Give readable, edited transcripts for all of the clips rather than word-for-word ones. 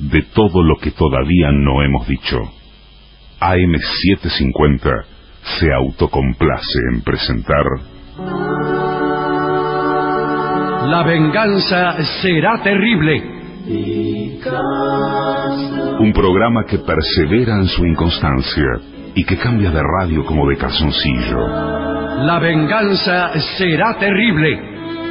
de todo lo que todavía no hemos dicho. AM750 se autocomplace en presentar La venganza será terrible. un programa que persevera en su inconstancia y que cambia de radio como de calzoncillo. La venganza será terrible.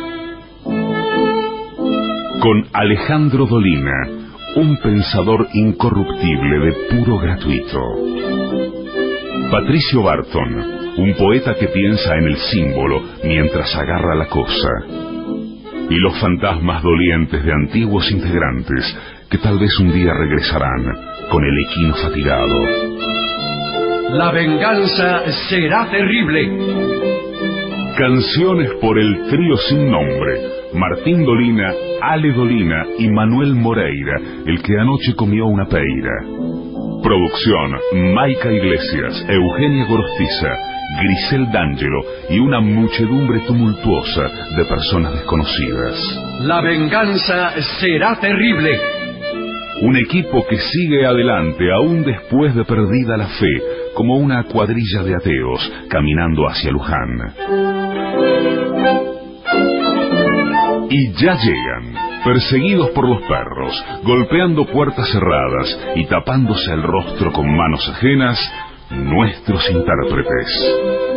Con Alejandro Dolina, un pensador incorruptible de puro gratuito. Patricio Barton, un poeta que piensa en el símbolo mientras agarra la cosa. Y los fantasmas dolientes de antiguos integrantes que tal vez un día regresarán con el equino fatigado. La venganza será terrible. Canciones por el trío sin nombre, Martín Dolina, Ale Dolina y Manuel Moreira, el que anoche comió una peira. Producción, Maica Iglesias, Eugenia Gorostiza, Grisel D'Angelo y una muchedumbre tumultuosa de personas desconocidas. La venganza será terrible. Un equipo que sigue adelante aún después de perdida la fe, como una cuadrilla de ateos caminando hacia Luján. Y ya llegan, perseguidos por los perros, golpeando puertas cerradas y tapándose el rostro con manos ajenas, nuestros intérpretes.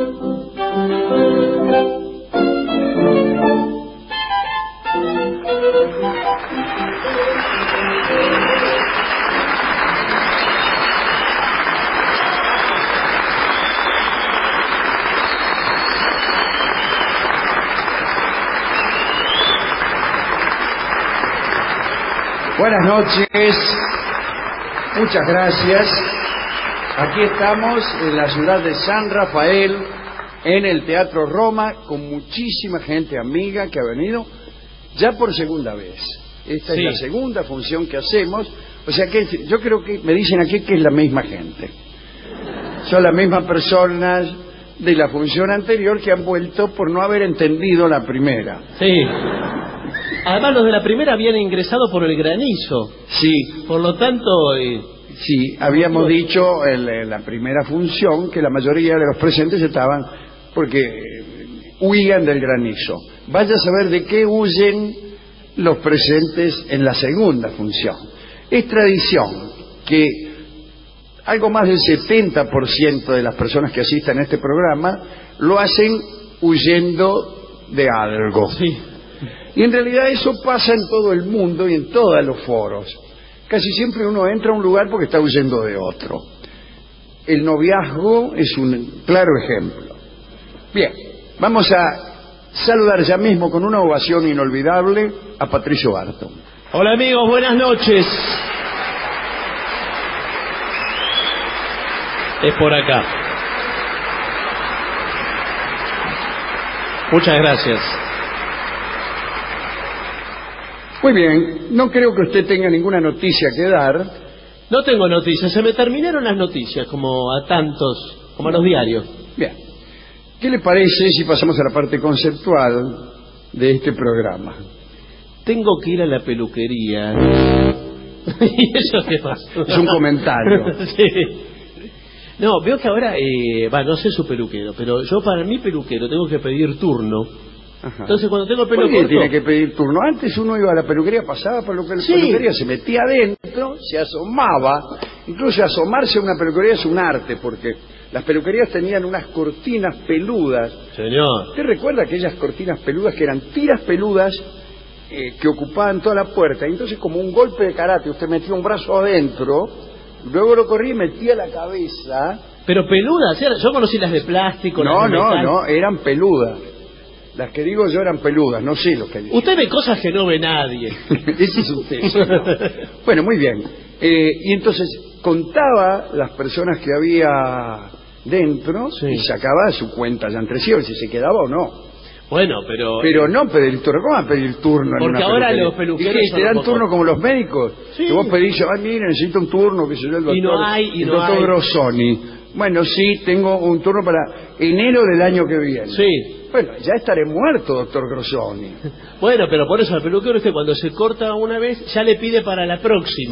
Buenas noches, muchas gracias. Aquí estamos en la ciudad de San Rafael, en el Teatro Roma, con muchísima gente amiga que ha venido ya por segunda vez. Esta es la segunda función que hacemos, o sea que yo creo que me dicen aquí que es la misma gente. Son las mismas personas de la función anterior que han vuelto por no haber entendido la primera. Sí. Además, los de la primera habían ingresado por el granizo. Sí. Por lo tanto... Sí, habíamos dicho en la primera función que la mayoría de los presentes estaban porque huían del granizo. Vaya a saber de qué huyen los presentes en la segunda función. Es tradición que algo más del 70% de las personas que asistan a este programa lo hacen huyendo de algo. Sí. Y en realidad eso pasa en todo el mundo y en todos los foros. Casi siempre uno entra a un lugar porque está huyendo de otro. El noviazgo es un claro ejemplo. Bien, vamos a saludar ya mismo con una ovación inolvidable a Patricio Barton. Hola amigos, buenas noches. Es por acá. Muchas gracias. Muy bien, no creo que usted tenga ninguna noticia que dar. No tengo noticias, se me terminaron las noticias, como a tantos, como a los diarios. Bien, ¿qué le parece si pasamos a la parte conceptual de este programa? Tengo que ir a la peluquería. ¿Y eso qué pasa? Es un comentario. Sí. No, veo que ahora, no sé su peluquero, pero yo para mi peluquero tengo que pedir turno. Ajá. Entonces cuando tengo el pelo ¿Por qué corto... tiene que pedir turno? Antes uno iba a la peluquería, pasaba por la peluquería, se metía adentro, se asomaba. Incluso asomarse a una peluquería es un arte, porque las peluquerías tenían unas cortinas peludas. Señor. ¿Usted recuerda aquellas cortinas peludas que eran tiras peludas que ocupaban toda la puerta? Y entonces, como un golpe de karate, usted metía un brazo adentro, luego lo corría y metía la cabeza. Pero peludas, yo conocí las de plástico. No, eran peludas. Las que digo yo eran peludas, no sé lo que digo. Usted ve cosas que no ve nadie. Ese es usted, señor. Bueno, muy bien. Y entonces contaba las personas que había dentro y sacaba su cuenta ya entre sí, si se quedaba o no. Bueno, pero... Pero no pedir turno, ¿cómo va a pedir turno en una porque ahora peluquería? los peluqueros... ¿Y te dan turno como los médicos? Sí. Que vos pedís, mire, necesito un turno, que se yo el doctor, Y no hay, el doctor Grosoni. Bueno, sí, tengo un turno para enero del año que viene. Sí. Bueno, ya estaré muerto, doctor Grosoni. Bueno, pero por eso al peluquero usted cuando se corta una vez ya le pide para la próxima.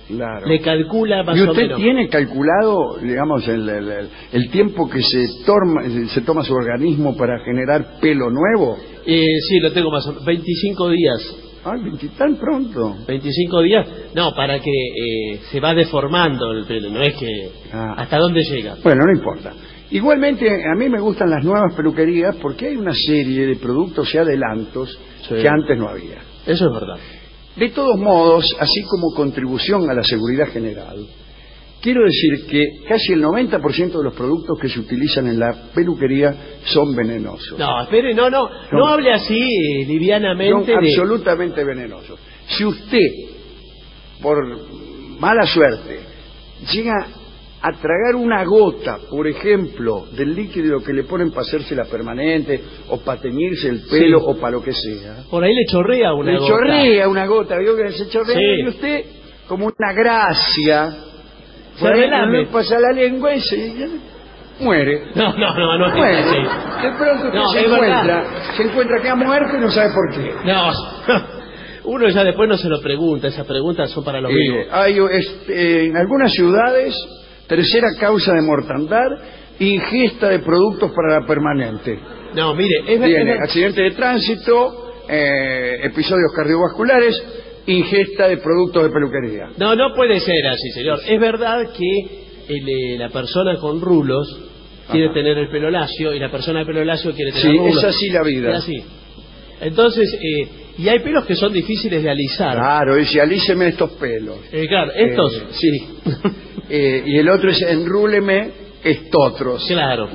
Claro. Le calcula más ¿Y o usted menos. tiene calculado, digamos, el tiempo que se toma su organismo para generar pelo nuevo? Sí, lo tengo más o menos. 25 días. Ay, tan pronto. 25 días. No, para que se va deformando el pelo. No es que... ¿Hasta dónde llega? Bueno, no importa. Igualmente, a mí me gustan las nuevas peluquerías porque hay una serie de productos y adelantos que antes no había. Eso es verdad. De todos modos, así como contribución a la seguridad general, quiero decir que casi el 90% de los productos que se utilizan en la peluquería son venenosos. No, espere, no hable así livianamente. Son absolutamente venenosos. Si usted, por mala suerte, llega a tragar una gota, por ejemplo, del líquido que le ponen para hacerse la permanente, o para teñirse el pelo, o para lo que sea. Por ahí le chorrea una gota. Le chorrea una gota, ¿vio que se chorrea? Sí. Y usted, como una gracia, se relame, pasa la lengua y se muere. No muere. Sí. De pronto usted se encuentra que ha muerto y no sabe por qué. No. Uno ya después no se lo pregunta, esas preguntas son para los vivos. Hay en algunas ciudades, tercera causa de mortandad, ingesta de productos para la permanente. No, mire, Tiene accidente de tránsito, episodios cardiovasculares, ingesta de productos de peluquería. No puede ser así, señor. Es verdad que la persona con rulos quiere tener el pelo lacio y la persona de pelo lacio quiere tener rulos. Sí, es así la vida. Es así. Entonces, y hay pelos que son difíciles de alisar. Claro, dice, alíceme estos pelos. Claro, estos. Sí. Y el otro es, enrúleme estotros. Claro.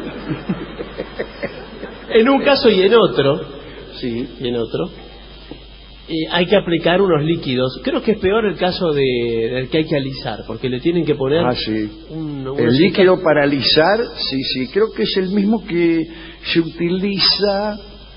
En un caso y en otro. Sí. Y en otro. Hay que aplicar unos líquidos. Creo que es peor el caso del que hay que alisar, porque le tienen que poner... el líquido para alisar, sí, creo que es el mismo que se utiliza...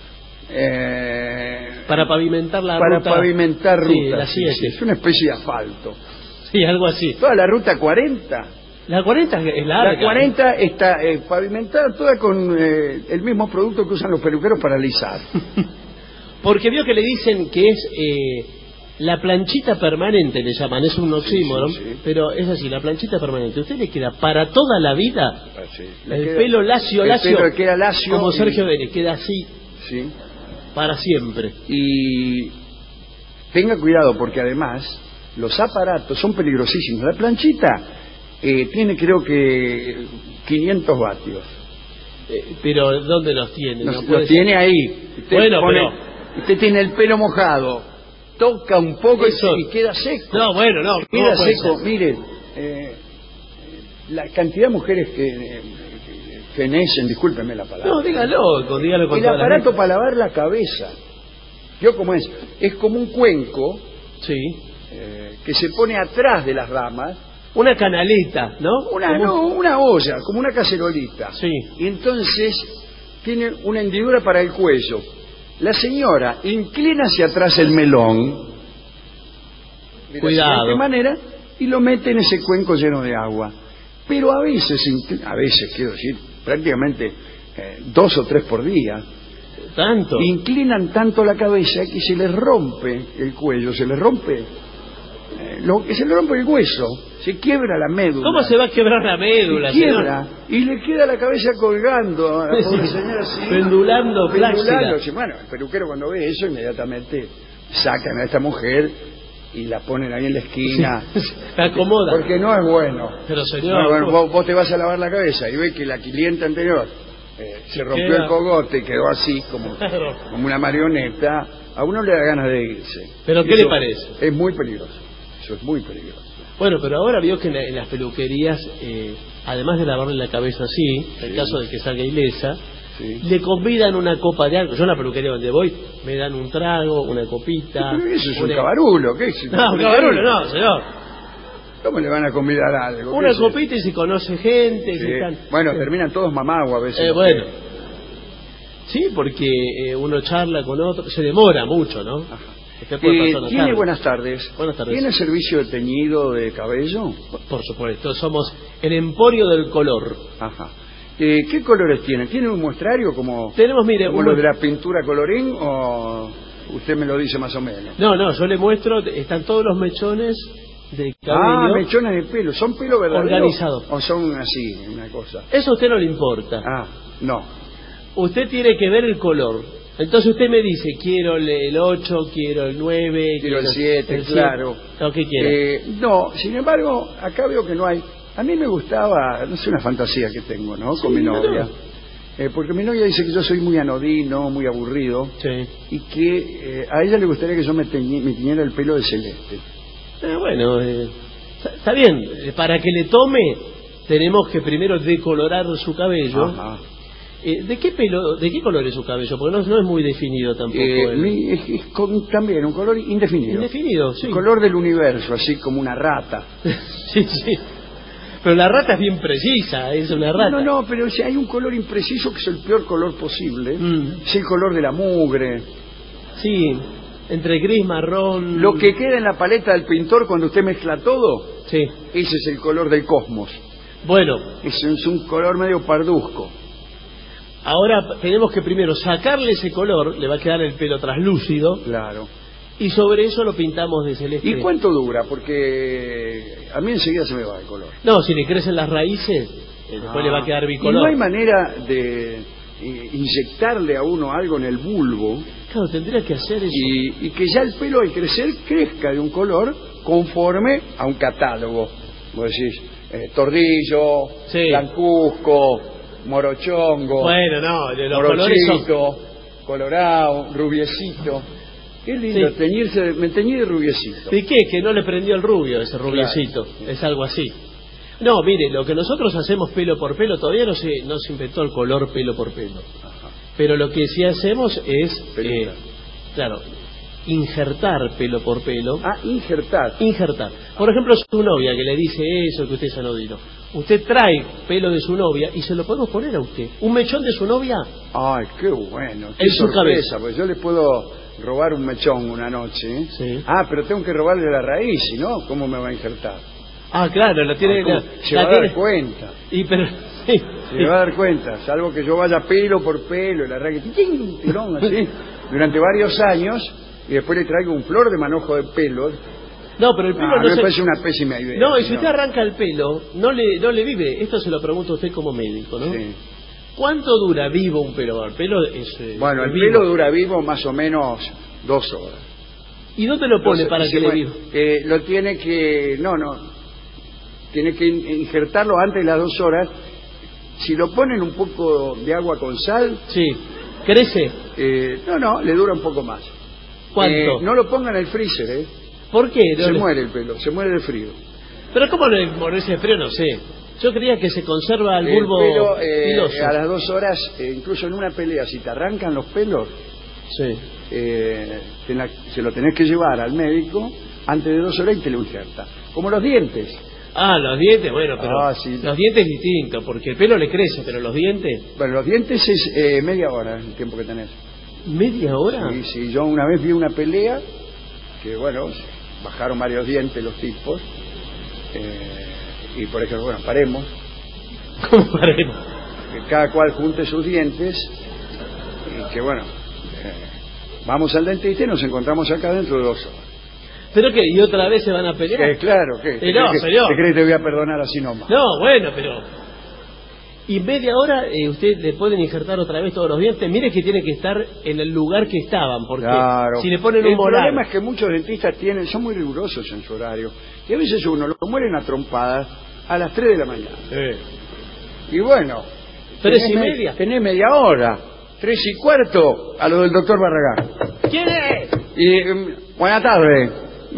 para pavimentar la ruta. Para pavimentar ruta. Sí, es una especie de asfalto. Sí, algo así. Toda la ruta 40. La 40 es larga. La 40 está pavimentada toda con el mismo producto que usan los peluqueros para alisar. Porque vio que le dicen que es la planchita permanente, le llaman, es un oxímoron, pero es así, la planchita permanente. Usted le queda para toda la vida pelo lacio, pelo queda lacio como Sergio Vélez, queda así para siempre. Y tenga cuidado porque además los aparatos son peligrosísimos. La planchita tiene creo que 500 vatios. Pero ¿dónde los tiene? Los tiene ahí. Usted tiene el pelo mojado, toca un poco y queda seco. No. Queda seco. Mire, la cantidad de mujeres que fenecen, discúlpeme la palabra. No, dígalo con el aparato para lavar la cabeza. ¿Vio cómo es? Es como un cuenco que se pone atrás de las ramas. Una canaleta, ¿no? Una olla, como una cacerolita. Sí. Y entonces tiene una hendidura para el cuello. La señora inclina hacia atrás el melón, cuidado, de esta manera, y lo mete en ese cuenco lleno de agua. Pero a veces quiero decir, prácticamente 2 o 3 por día. ¿Tanto? Inclinan tanto la cabeza que se les rompe el cuello, se les rompe se le rompe el hueso, se quiebra la médula. ¿Cómo se va a quebrar la médula? Se quiebra, y le queda la cabeza colgando a la pobre señora así. Pendulando. Bueno, el peluquero cuando ve eso inmediatamente sacan a esta mujer y la ponen ahí en la esquina. La acomoda. Porque no es bueno. Pero señor... No, vos te vas a lavar la cabeza y ves que la clienta anterior se rompió el cogote y quedó así como una marioneta. A uno le da ganas de irse. ¿Pero qué le parece? Es muy peligroso. Eso es muy peligroso. Bueno, pero ahora vio que en las peluquerías, además de lavarle la cabeza así, en caso de que salga ilesa, le convidan una copa de algo. Yo en la peluquería donde voy me dan un trago, una copita. Pero eso es un cabarulo, ¿qué es? No, un cabarulo no, señor. ¿Cómo le van a convidar algo? Una copita y se conoce gente. Bueno, terminan todos mamagos a veces. Bueno. Sí, porque uno charla con otro, se demora mucho, ¿no? Ajá. ¿Tiene buenas tardes? Buenas tardes. ¿Tiene servicio de teñido de cabello? Por supuesto, somos el emporio del color. Ajá. ¿Qué colores tiene? ¿Tiene un muestrario como, tenemos, mire, como lo de la pintura colorín o usted me lo dice más o menos? No, yo le muestro, están todos los mechones de cabello. Mechones de pelo. ¿Son pelo verdadero? Organizado. ¿O son así, una cosa? Eso a usted no le importa. No. Usted tiene que ver el color. Entonces usted me dice, quiero el 8, quiero el 9, quiero el 7, claro. Lo que quiera. No, sin embargo, acá veo que no hay. A mí me gustaba, no sé, una fantasía que tengo, ¿no? Con mi novia. Porque mi novia dice que yo soy muy anodino, muy aburrido. Sí. Y que a ella le gustaría que yo me tiñera el pelo de celeste. Bueno, está bien. Para que le tome, tenemos que primero decolorar su cabello. Ajá. ¿De qué color es su cabello? Porque no es muy definido tampoco. Es también un color indefinido. Indefinido, sí. El color del universo, así como una rata. Sí. Pero la rata es bien precisa, es una rata. No, pero si hay un color impreciso que es el peor color posible. Es el color de la mugre. Sí, entre gris, marrón. Lo que queda en la paleta del pintor cuando usted mezcla todo, sí. Ese es el color del cosmos. Bueno. Es un color medio parduzco. Ahora tenemos que primero sacarle ese color, le va a quedar el pelo traslúcido. Claro. Y sobre eso lo pintamos de celeste. ¿Y cuánto dura? Porque a mí enseguida se me va el color. No, si le crecen las raíces, después le va a quedar bicolor. ¿Y no hay manera de inyectarle a uno algo en el bulbo? Claro, tendría que hacer eso. Y que ya el pelo al crecer crezca de un color conforme a un catálogo. Vos decís, tordillo, sí. blancuzco, morochongo, bueno, no, de los colores son... colorado, rubiecito. Qué lindo, sí. Me teñí de rubiecito. ¿Y qué? Que no le prendió el rubio ese rubiecito. Claro. Es algo así. No, mire, lo que nosotros hacemos pelo por pelo, todavía no se inventó el color pelo por pelo. Ajá. Pero lo que sí hacemos es, claro, injertar pelo por pelo. Injertar. Por ejemplo, su novia que le dice eso, que usted es anodino. Usted trae pelo de su novia y se lo podemos poner a usted. Un mechón de su novia. Ay, qué bueno. Qué en su sorpresa, cabeza. Pues yo le puedo robar un mechón una noche. Sí. Pero tengo que robarle la raíz, ¿si no? ¿Cómo me va a injertar? Claro, la tiene. Se va a dar cuenta. Se va a dar cuenta, salvo que yo vaya pelo por pelo, la arranque tirón, así, durante varios años, y después le traigo un flor de manojo de pelos. No, pero el pelo me parece una pésima idea. No, y si usted arranca el pelo, no le vive. Esto se lo pregunto a usted como médico, ¿no? Sí. ¿Cuánto dura vivo un pelo? El pelo es bueno, el pelo dura vivo más o menos 2 horas. ¿Y dónde lo pone para que le viva? Lo tiene que... Tiene que injertarlo antes de las 2 horas. Si lo ponen un poco de agua con sal... Sí. ¿Crece? Le dura un poco más. ¿Cuánto? No lo pongan en el freezer, ¿Por qué? Se muere el pelo, se muere de frío. ¿Pero cómo morirse de frío? No sé. Yo creía que se conserva el bulbo piloso. A las 2 horas, incluso en una pelea, si te arrancan los pelos, sí. Se lo tenés que llevar al médico antes de 2 horas y te lo injerta. Como los dientes. Los dientes, bueno, pero sí. Los dientes es distinto, porque el pelo le crece, pero los dientes... Bueno, los dientes es media hora el tiempo que tenés. ¿Media hora? Sí, yo una vez vi una pelea que, bajaron varios dientes los tipos, y por ejemplo, paremos. ¿Cómo paremos? Que cada cual junte sus dientes, y que vamos al dentista y nos encontramos acá dentro de 2 horas. ¿Pero qué? ¿Y otra vez se van a pelear? Claro, ¿qué? Señor. ¿Te crees que te voy a perdonar así nomás? No, bueno, pero... ¿Y media hora usted le pueden injertar otra vez todos los dientes? Mire que tiene que estar en el lugar que estaban, porque si le ponen un molar... El problema es que muchos dentistas son muy rigurosos en su horario, y a veces uno lo mueren a trompadas a las 3 de la mañana. Sí. Y bueno... 3:30. Tenés media hora, 3:15 a lo del doctor Barragán. ¿Quién es? Y buenas tardes.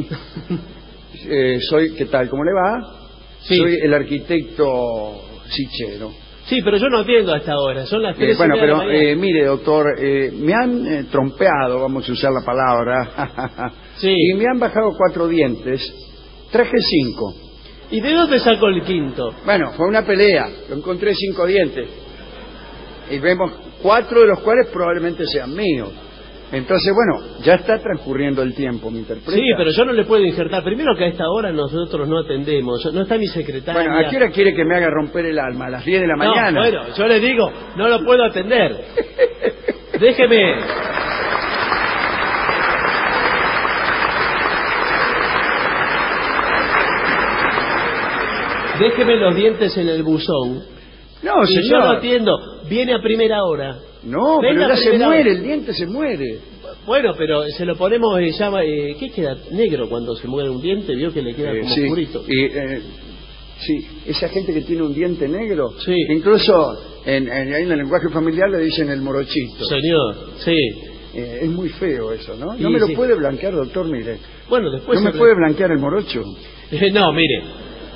¿Qué tal? ¿Cómo le va? Sí. Soy el arquitecto Sichero. Sí, pero yo no atiendo a esta hora, son las 3:30 bueno, pero de la mañana. mire, doctor, me han trompeado, vamos a usar la palabra, sí. Y me han bajado 4 dientes, traje 5. ¿Y de dónde sacó el quinto? Bueno, fue una pelea, lo encontré 5 dientes, y vemos 4 de los cuales probablemente sean míos. Entonces, ya está transcurriendo el tiempo, ¿me interpreta? Sí, pero yo no le puedo injertar. Primero que a esta hora nosotros no atendemos. No está mi secretaria. Bueno, ¿a qué hora quiere que me haga romper el alma? ¿A las 10 de la mañana? No, bueno, yo le digo, no lo puedo atender. Déjeme. déjeme los dientes en el buzón. No, y señor. yo lo atiendo. Viene a primera hora. No, Venga, pero ya se primera muere, hora. el diente se muere. Bueno, pero se lo ponemos, ¿qué queda? Negro cuando se muere un diente, vio que le queda como Sí. oscurito. Sí, esa gente que tiene un diente negro, Sí. incluso ahí en el lenguaje familiar le dicen el morochito. Señor, sí. Es muy feo eso, ¿no? Sí, No me lo sí. puede blanquear, doctor, mire. Bueno, después... ¿No me puede blanquear el morocho? No, mire.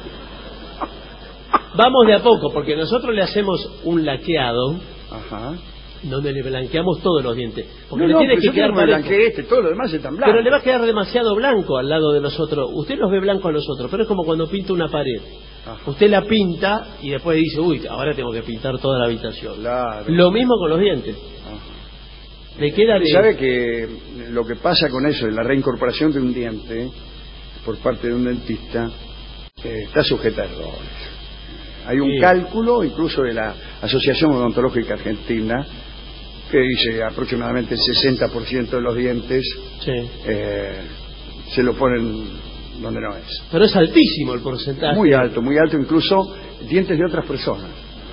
Vamos de a poco, porque nosotros le hacemos un laqueado Ajá. donde le blanqueamos todos los dientes. Porque No, le no, tiene pero que yo quedar quiero que me parejo. blanquee todo lo demás están blancos. Pero le va a quedar demasiado blanco al lado de los otros. Usted los ve blancos a los otros, pero es como cuando pinta una pared. Ajá. Usted la pinta y después dice, uy, ahora tengo que pintar toda la habitación. Claro. Lo mismo con los dientes. Ajá. Le queda Y bien. sabe que lo que pasa con eso, la reincorporación de un diente por parte de un dentista, está sujeta a errores. Hay un Sí. cálculo, incluso de la Asociación Odontológica Argentina, que dice aproximadamente el 60% de los dientes Sí. se lo ponen donde no es. Pero es altísimo el porcentaje. Muy alto, incluso dientes de otras personas.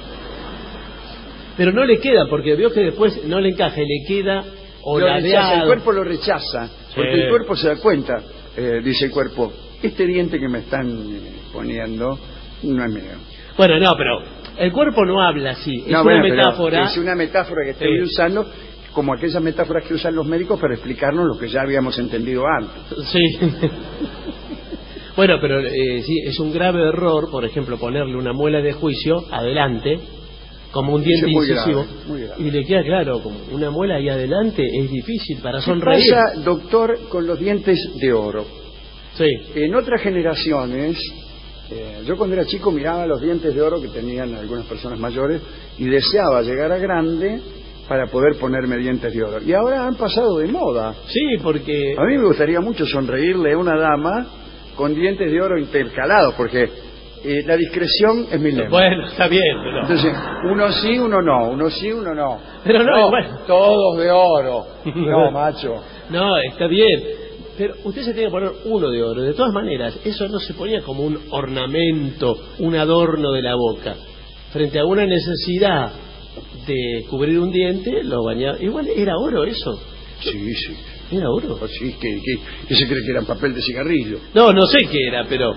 Pero no le queda, porque veo que después no le encaja y le queda o Lo rechaza, el ladeado. cuerpo lo rechaza, porque Sí. el cuerpo se da cuenta, dice el cuerpo, este diente que me están poniendo no es mío. Bueno, no, pero el cuerpo no habla así. Es No, una bueno, pero metáfora. es una metáfora que estoy Sí. usando, como aquellas metáforas que usan los médicos para explicarnos lo que ya habíamos entendido antes. Sí. Bueno, pero sí, es un grave error, por ejemplo, ponerle una muela de juicio adelante, como un diente Eso es muy incisivo, grave, muy grave. y le queda claro, como una muela ahí adelante es difícil para ¿Qué sonreír. pasa, doctor, con los dientes de oro? Sí, En otras generaciones, yo cuando era chico miraba los dientes de oro que tenían algunas personas mayores y deseaba llegar a grande para poder ponerme dientes de oro. Y ahora han pasado de moda. sí, porque... A mí me gustaría mucho sonreírle a una dama con dientes de oro intercalados, porque la discreción es mi lema. Bueno, está bien, pero... Entonces, uno sí, uno no, uno sí, uno no. Pero no, bueno. todos de oro. No, macho. No, está bien. Pero usted se tiene que poner uno de oro. De todas maneras, eso no se ponía como un ornamento, un adorno de la boca. Frente a una necesidad de cubrir un diente, lo bañaba. Igual era oro eso. Sí, sí. Era oro. Sí, que se cree que eran papel de cigarrillo. No, no sé qué era, pero...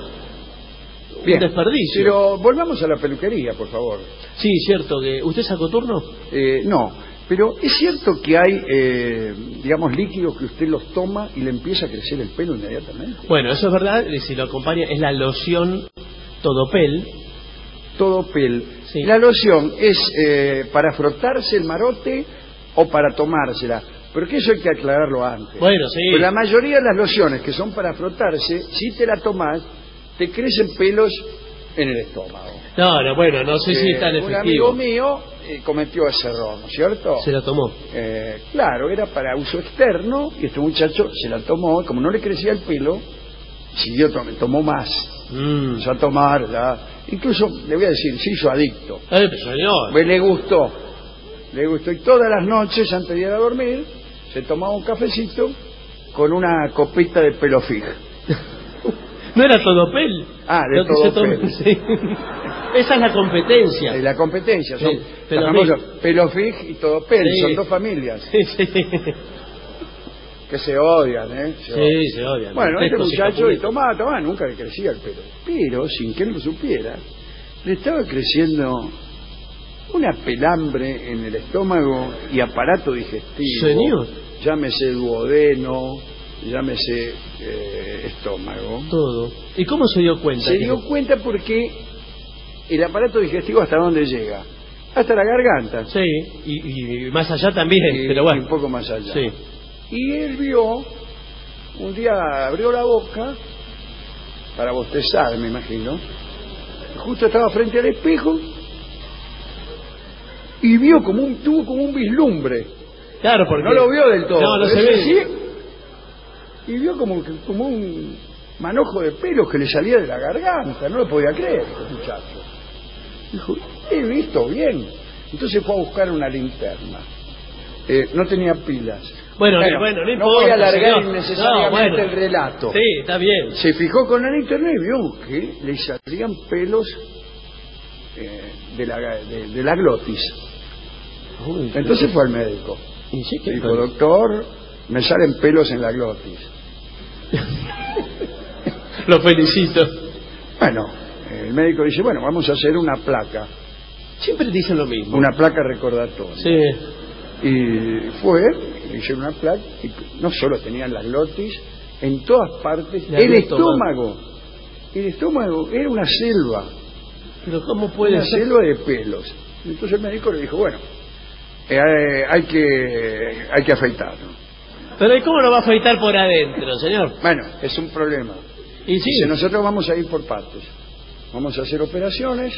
Bien, un desperdicio. pero volvamos a la peluquería, por favor. Sí, cierto. Que ¿usted sacó turno? No, pero es cierto que hay, digamos, líquidos que usted los toma y le empieza a crecer el pelo inmediatamente. Bueno, eso es verdad. Si lo acompaña, es la loción Todopel. Todo pel. Sí. La loción es para frotarse el marote o para tomársela. Pero que eso hay que aclararlo antes. Bueno, sí. Pues la mayoría de las lociones que son para frotarse, si te la tomás, te crecen pelos en el estómago. No, no, bueno, no sé si es tan Un efectivo. amigo mío cometió ese error, ¿no es cierto? Se la tomó. Claro, era para uso externo y este muchacho se la tomó, y como no le crecía el pelo, siguió tomó más. Empezó a tomar, ya. Incluso, le voy a decir, se hizo adicto. Señor. Pues le gustó, y todas las noches, antes de ir a dormir, se tomaba un cafecito con una copita de pelo fij. ¿No era Todopel? Ah, de Lo que se Todopel. toma, sí. Esa es la competencia. La competencia, son Sí, Pelo los famosos Pelo Fij y Todopel, Sí. son dos familias Sí, sí. que se odian, ¿eh? Sí, se odian. Bueno, este Estos y muchacho, y Capuletos. tomaba, nunca le crecía el pelo. Pero, sin que él lo supiera, le estaba creciendo una pelambre en el estómago y aparato digestivo. Señor. Llámese duodeno, llámese estómago. Todo. ¿Y cómo se dio cuenta? Se dio cuenta porque el aparato digestivo, ¿hasta dónde llega? Hasta la garganta. Sí, y más allá también, Y pero bueno. un poco más allá. Sí. Y él vio, un día abrió la boca para bostezar, me imagino. Justo estaba frente al espejo y vio tuvo como un vislumbre. Claro, porque... No lo vio del todo. No, no pero se ve. sí, y vio como un manojo de pelos que le salía de la garganta. No lo podía creer, el muchacho. Dijo, he visto bien. Entonces fue a buscar una linterna. no tenía pilas. Bueno, no importa. No voy a alargar señor. innecesariamente el relato. Sí, está bien. Se fijó con la linterna y vio que le salían pelos de la glotis. Uy, Entonces fue al médico. ¿Y sí, qué Dijo, tal? doctor, me salen pelos en la glotis. Lo felicito. Bueno, el médico dice, bueno, vamos a hacer una placa. Siempre dicen lo mismo. Una placa recordatoria. Sí. Y fue, hicieron una placa, y no solo tenían las glotis, en todas partes, el estómago. El estómago era una selva. Pero ¿cómo puede Una ser? selva de pelos. Entonces el médico le dijo, bueno, hay que afeitarlo. Pero ¿y cómo lo va a afeitar por adentro, señor? Bueno, es un problema. Y sí. Dice, nosotros vamos a ir por partes. Vamos a hacer operaciones.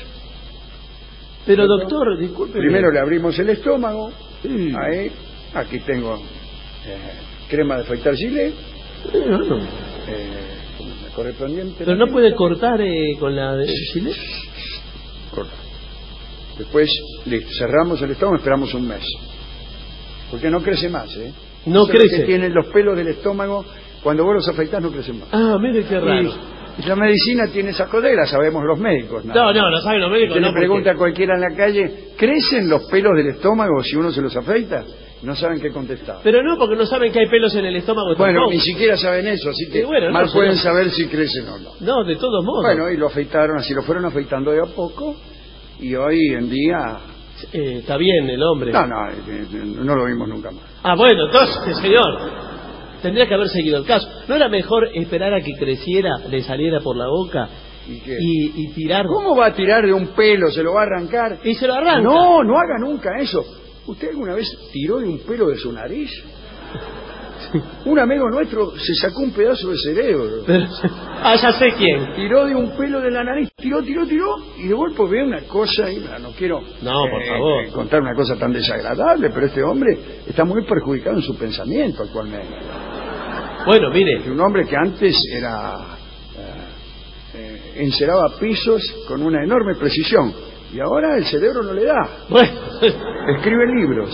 Pero doctor, disculpe. Primero le abrimos el estómago. Sí. Ahí, aquí tengo crema de afeitar Gillette, No. correspondiente. Pero no puede cortar con la de Chile. Corta. Después, listo, cerramos el estómago, esperamos un mes. Porque no crece más, ¿eh? No Eso es crece. lo que tienen los pelos del estómago, cuando vos los afeitás no crecen más. Ah, mire qué raro. Y la medicina tiene esas coderas, sabemos los médicos. No, lo saben los médicos. Usted No, le pregunta a cualquiera en la calle, ¿crecen los pelos del estómago si uno se los afeita? No saben qué contestar. Pero no, porque no saben que hay pelos en el estómago. Bueno, tampoco. ni siquiera saben eso, así que Y bueno, mal no, pueden señor. saber si crecen o no. No, de todos modos. Bueno, y lo afeitaron, así lo fueron afeitando de a poco, y hoy en día... Está bien el hombre. No lo vimos nunca más. Ah, bueno, entonces, señor, tendría que haber seguido el caso. ¿No era mejor esperar a que creciera, le saliera por la boca ¿Y qué? y tirar? ¿Cómo va a tirar de un pelo? ¿Se lo va a arrancar? Y se lo arranca. No, no haga nunca eso. ¿Usted alguna vez tiró de un pelo de su nariz? Un amigo nuestro se sacó un pedazo de cerebro. Ya sé quién. Tiró de un pelo de la nariz, tiró, y de golpe ve una cosa, y no quiero por favor. contar una cosa tan desagradable, pero este hombre está muy perjudicado en su pensamiento actualmente. Bueno, mire. Es un hombre que antes enceraba pisos con una enorme precisión, y ahora el cerebro no le da. Bueno. Escribe libros.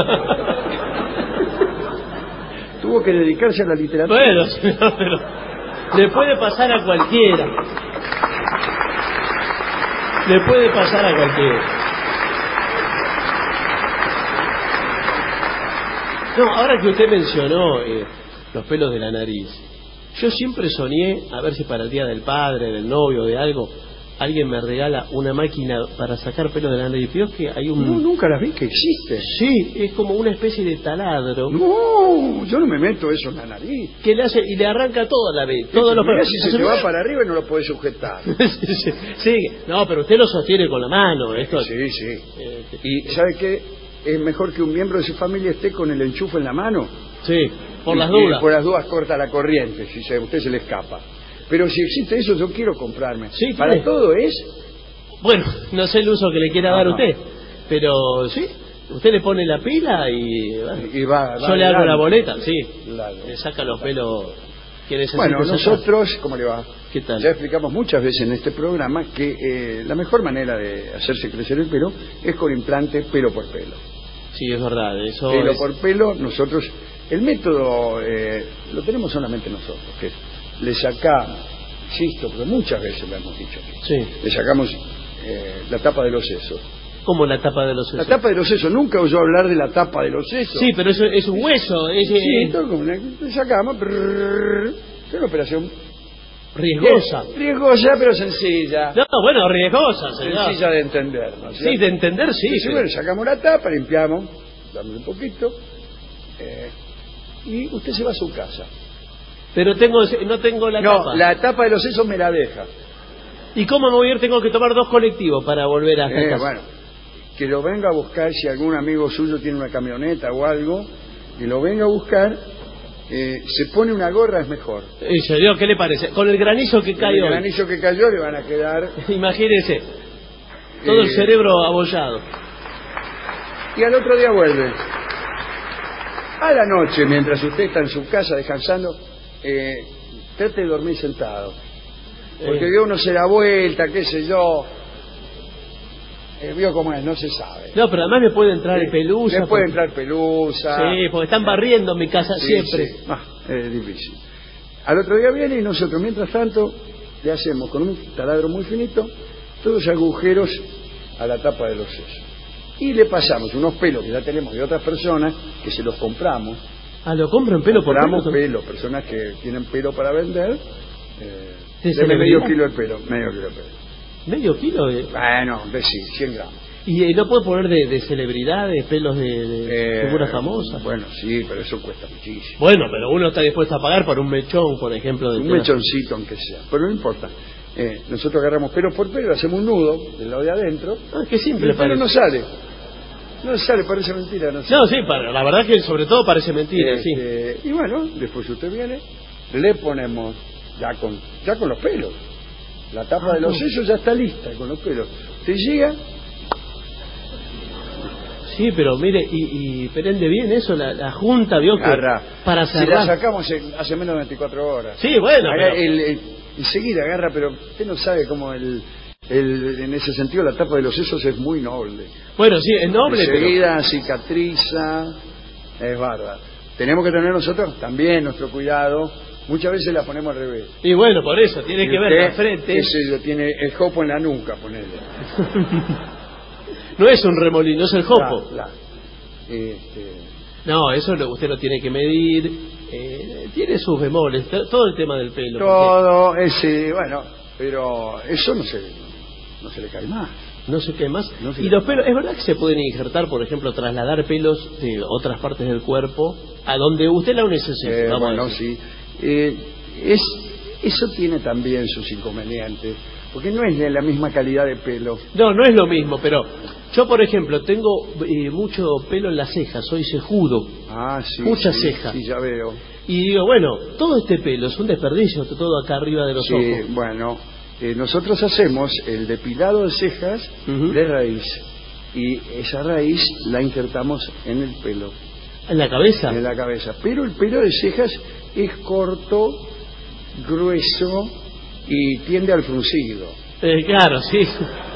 Tuvo que dedicarse a la literatura. Bueno, señor, pero le puede pasar a cualquiera. Le puede pasar a cualquiera. No, ahora que usted mencionó los pelos de la nariz, yo siempre soñé, a ver si para el Día del Padre, del novio, de algo, alguien me regala una máquina para sacar pelos de la nariz. Fíjate que hay un... No, nunca las vi que existe. Sí, es como una especie de taladro. No, yo no me meto eso en la nariz. Que le hace y le arranca toda la vez. Todos los Mirá pelos. si se te va para arriba y no lo podés sujetar. Sí, no, pero usted lo sostiene con la mano. Esto... Sí. ¿Y sabe qué? Es mejor que un miembro de su familia esté con el enchufe en la mano. Sí, por las Y dudas. por las dudas corta la corriente, si usted se le escapa. Pero si existe eso, yo quiero comprarme. Sí, para tiene. todo es... Bueno, no sé el uso que le quiera dar No. usted, pero sí, usted le pone la pila y... bueno, Y va yo le hago dando. la boleta, sí. Claro. Le saca los pelos que necesita. Bueno, nosotros, ¿cómo le va? ¿Qué tal? Ya explicamos muchas veces en este programa que la mejor manera de hacerse crecer el pelo es con implante pelo por pelo. Sí, es verdad, eso Pelo es... por pelo, nosotros... El método lo tenemos solamente nosotros, que es, le sacamos, insisto, pero muchas veces lo hemos dicho aquí, Sí. le sacamos la tapa de los sesos. ¿Cómo la tapa de los La sesos? tapa de los sesos, nunca oyó hablar de la tapa de los sesos. Sí, pero eso es un hueso, es Sí, entonces, como le sacamos, es una operación riesgosa. riesgosa, pero sencilla. No, bueno, riesgosa, señor. Sencilla de entender, ¿no es Sí, cierto? de entender, sí. Entonces, pero- bueno, sacamos la tapa, limpiamos, damos un poquito, y usted se va a su casa. Pero no tengo la No, tapa. la tapa de los sesos me la deja. ¿Y cómo me voy a ir? Tengo que tomar 2 colectivos para volver a casa. Bueno, que lo venga a buscar si algún amigo suyo tiene una camioneta o algo, que lo venga a buscar, se pone una gorra es mejor. Señor, ¿qué le parece? Con el granizo que Con cae el hoy. granizo que cayó le van a quedar. Imagínese, todo el cerebro abollado. Y al otro día vuelve. A la noche, mientras usted está en su casa descansando, trate de dormir sentado. Porque uno se da vuelta, qué sé yo. vio cómo es, no se sabe. No, pero además me puede entrar pelusa. Le puede entrar pelusa. Sí, porque están barriendo en mi casa siempre. Sí. Es difícil. Al otro día viene y nosotros, mientras tanto, le hacemos con un taladro muy finito todos agujeros a la tapa de los sesos. Y le pasamos unos pelos que ya tenemos de otras personas, que se los compramos. ¿Lo compran pelo por pelo? Compramos pelo, personas que tienen pelo para vender. ¿De medio kilo de pelo, ¿Medio kilo? Bueno, de sí, 100 gramos. ¿Y no puede poner de celebridades, pelos de figuras famosas? Bueno, sí, pero eso cuesta muchísimo. Bueno, pero uno está dispuesto a pagar por un mechón, por ejemplo. Un mechoncito, aunque sea. Pero no importa. Nosotros agarramos pelo por pelo, hacemos un nudo del lado de adentro. Qué simple. Pero no sale. No sale, parece mentira. No sí, la verdad que sobre todo parece mentira, sí. Y bueno, después usted viene, le ponemos ya con los pelos. La tapa de los sesos ya está lista con los pelos. Usted llega. Sí, pero mire, y prende bien eso, la junta, vio que para cerrar. Si la sacamos hace menos de 24 horas. Sí, bueno. Enseguida agarra, pero usted no sabe cómo en ese sentido la tapa de los sesos es muy noble. Bueno, sí, es noble, enseguida cicatriza, es bárbaro. Tenemos que tener nosotros también nuestro cuidado. Muchas veces la ponemos al revés. Y bueno, por eso, tiene que ver la frente. Ese tiene el jopo en la nuca, ponele. No es un remolino, es el jopo. No, eso usted lo tiene que medir. Tiene sus bemoles, todo el tema del pelo. Todo bueno, pero eso no se le cae más. No se cae más. Y los pelos, ¿es verdad que se pueden injertar, por ejemplo, trasladar pelos de otras partes del cuerpo a donde usted la necesite? Bueno, sí. Eso tiene también sus inconvenientes, porque no es de la misma calidad de pelo. No es lo mismo, pero yo, por ejemplo, tengo mucho pelo en las cejas, soy cejudo. Sí. Mucha ceja. Sí, ya veo. Y digo, bueno, todo este pelo es un desperdicio, todo acá arriba de los ojos. Sí, bueno, nosotros hacemos el depilado de cejas de raíz, y esa raíz la injertamos en el pelo. ¿En la cabeza? En la cabeza. Pero el pelo de cejas es corto, grueso y tiende al fruncido. Claro, sí.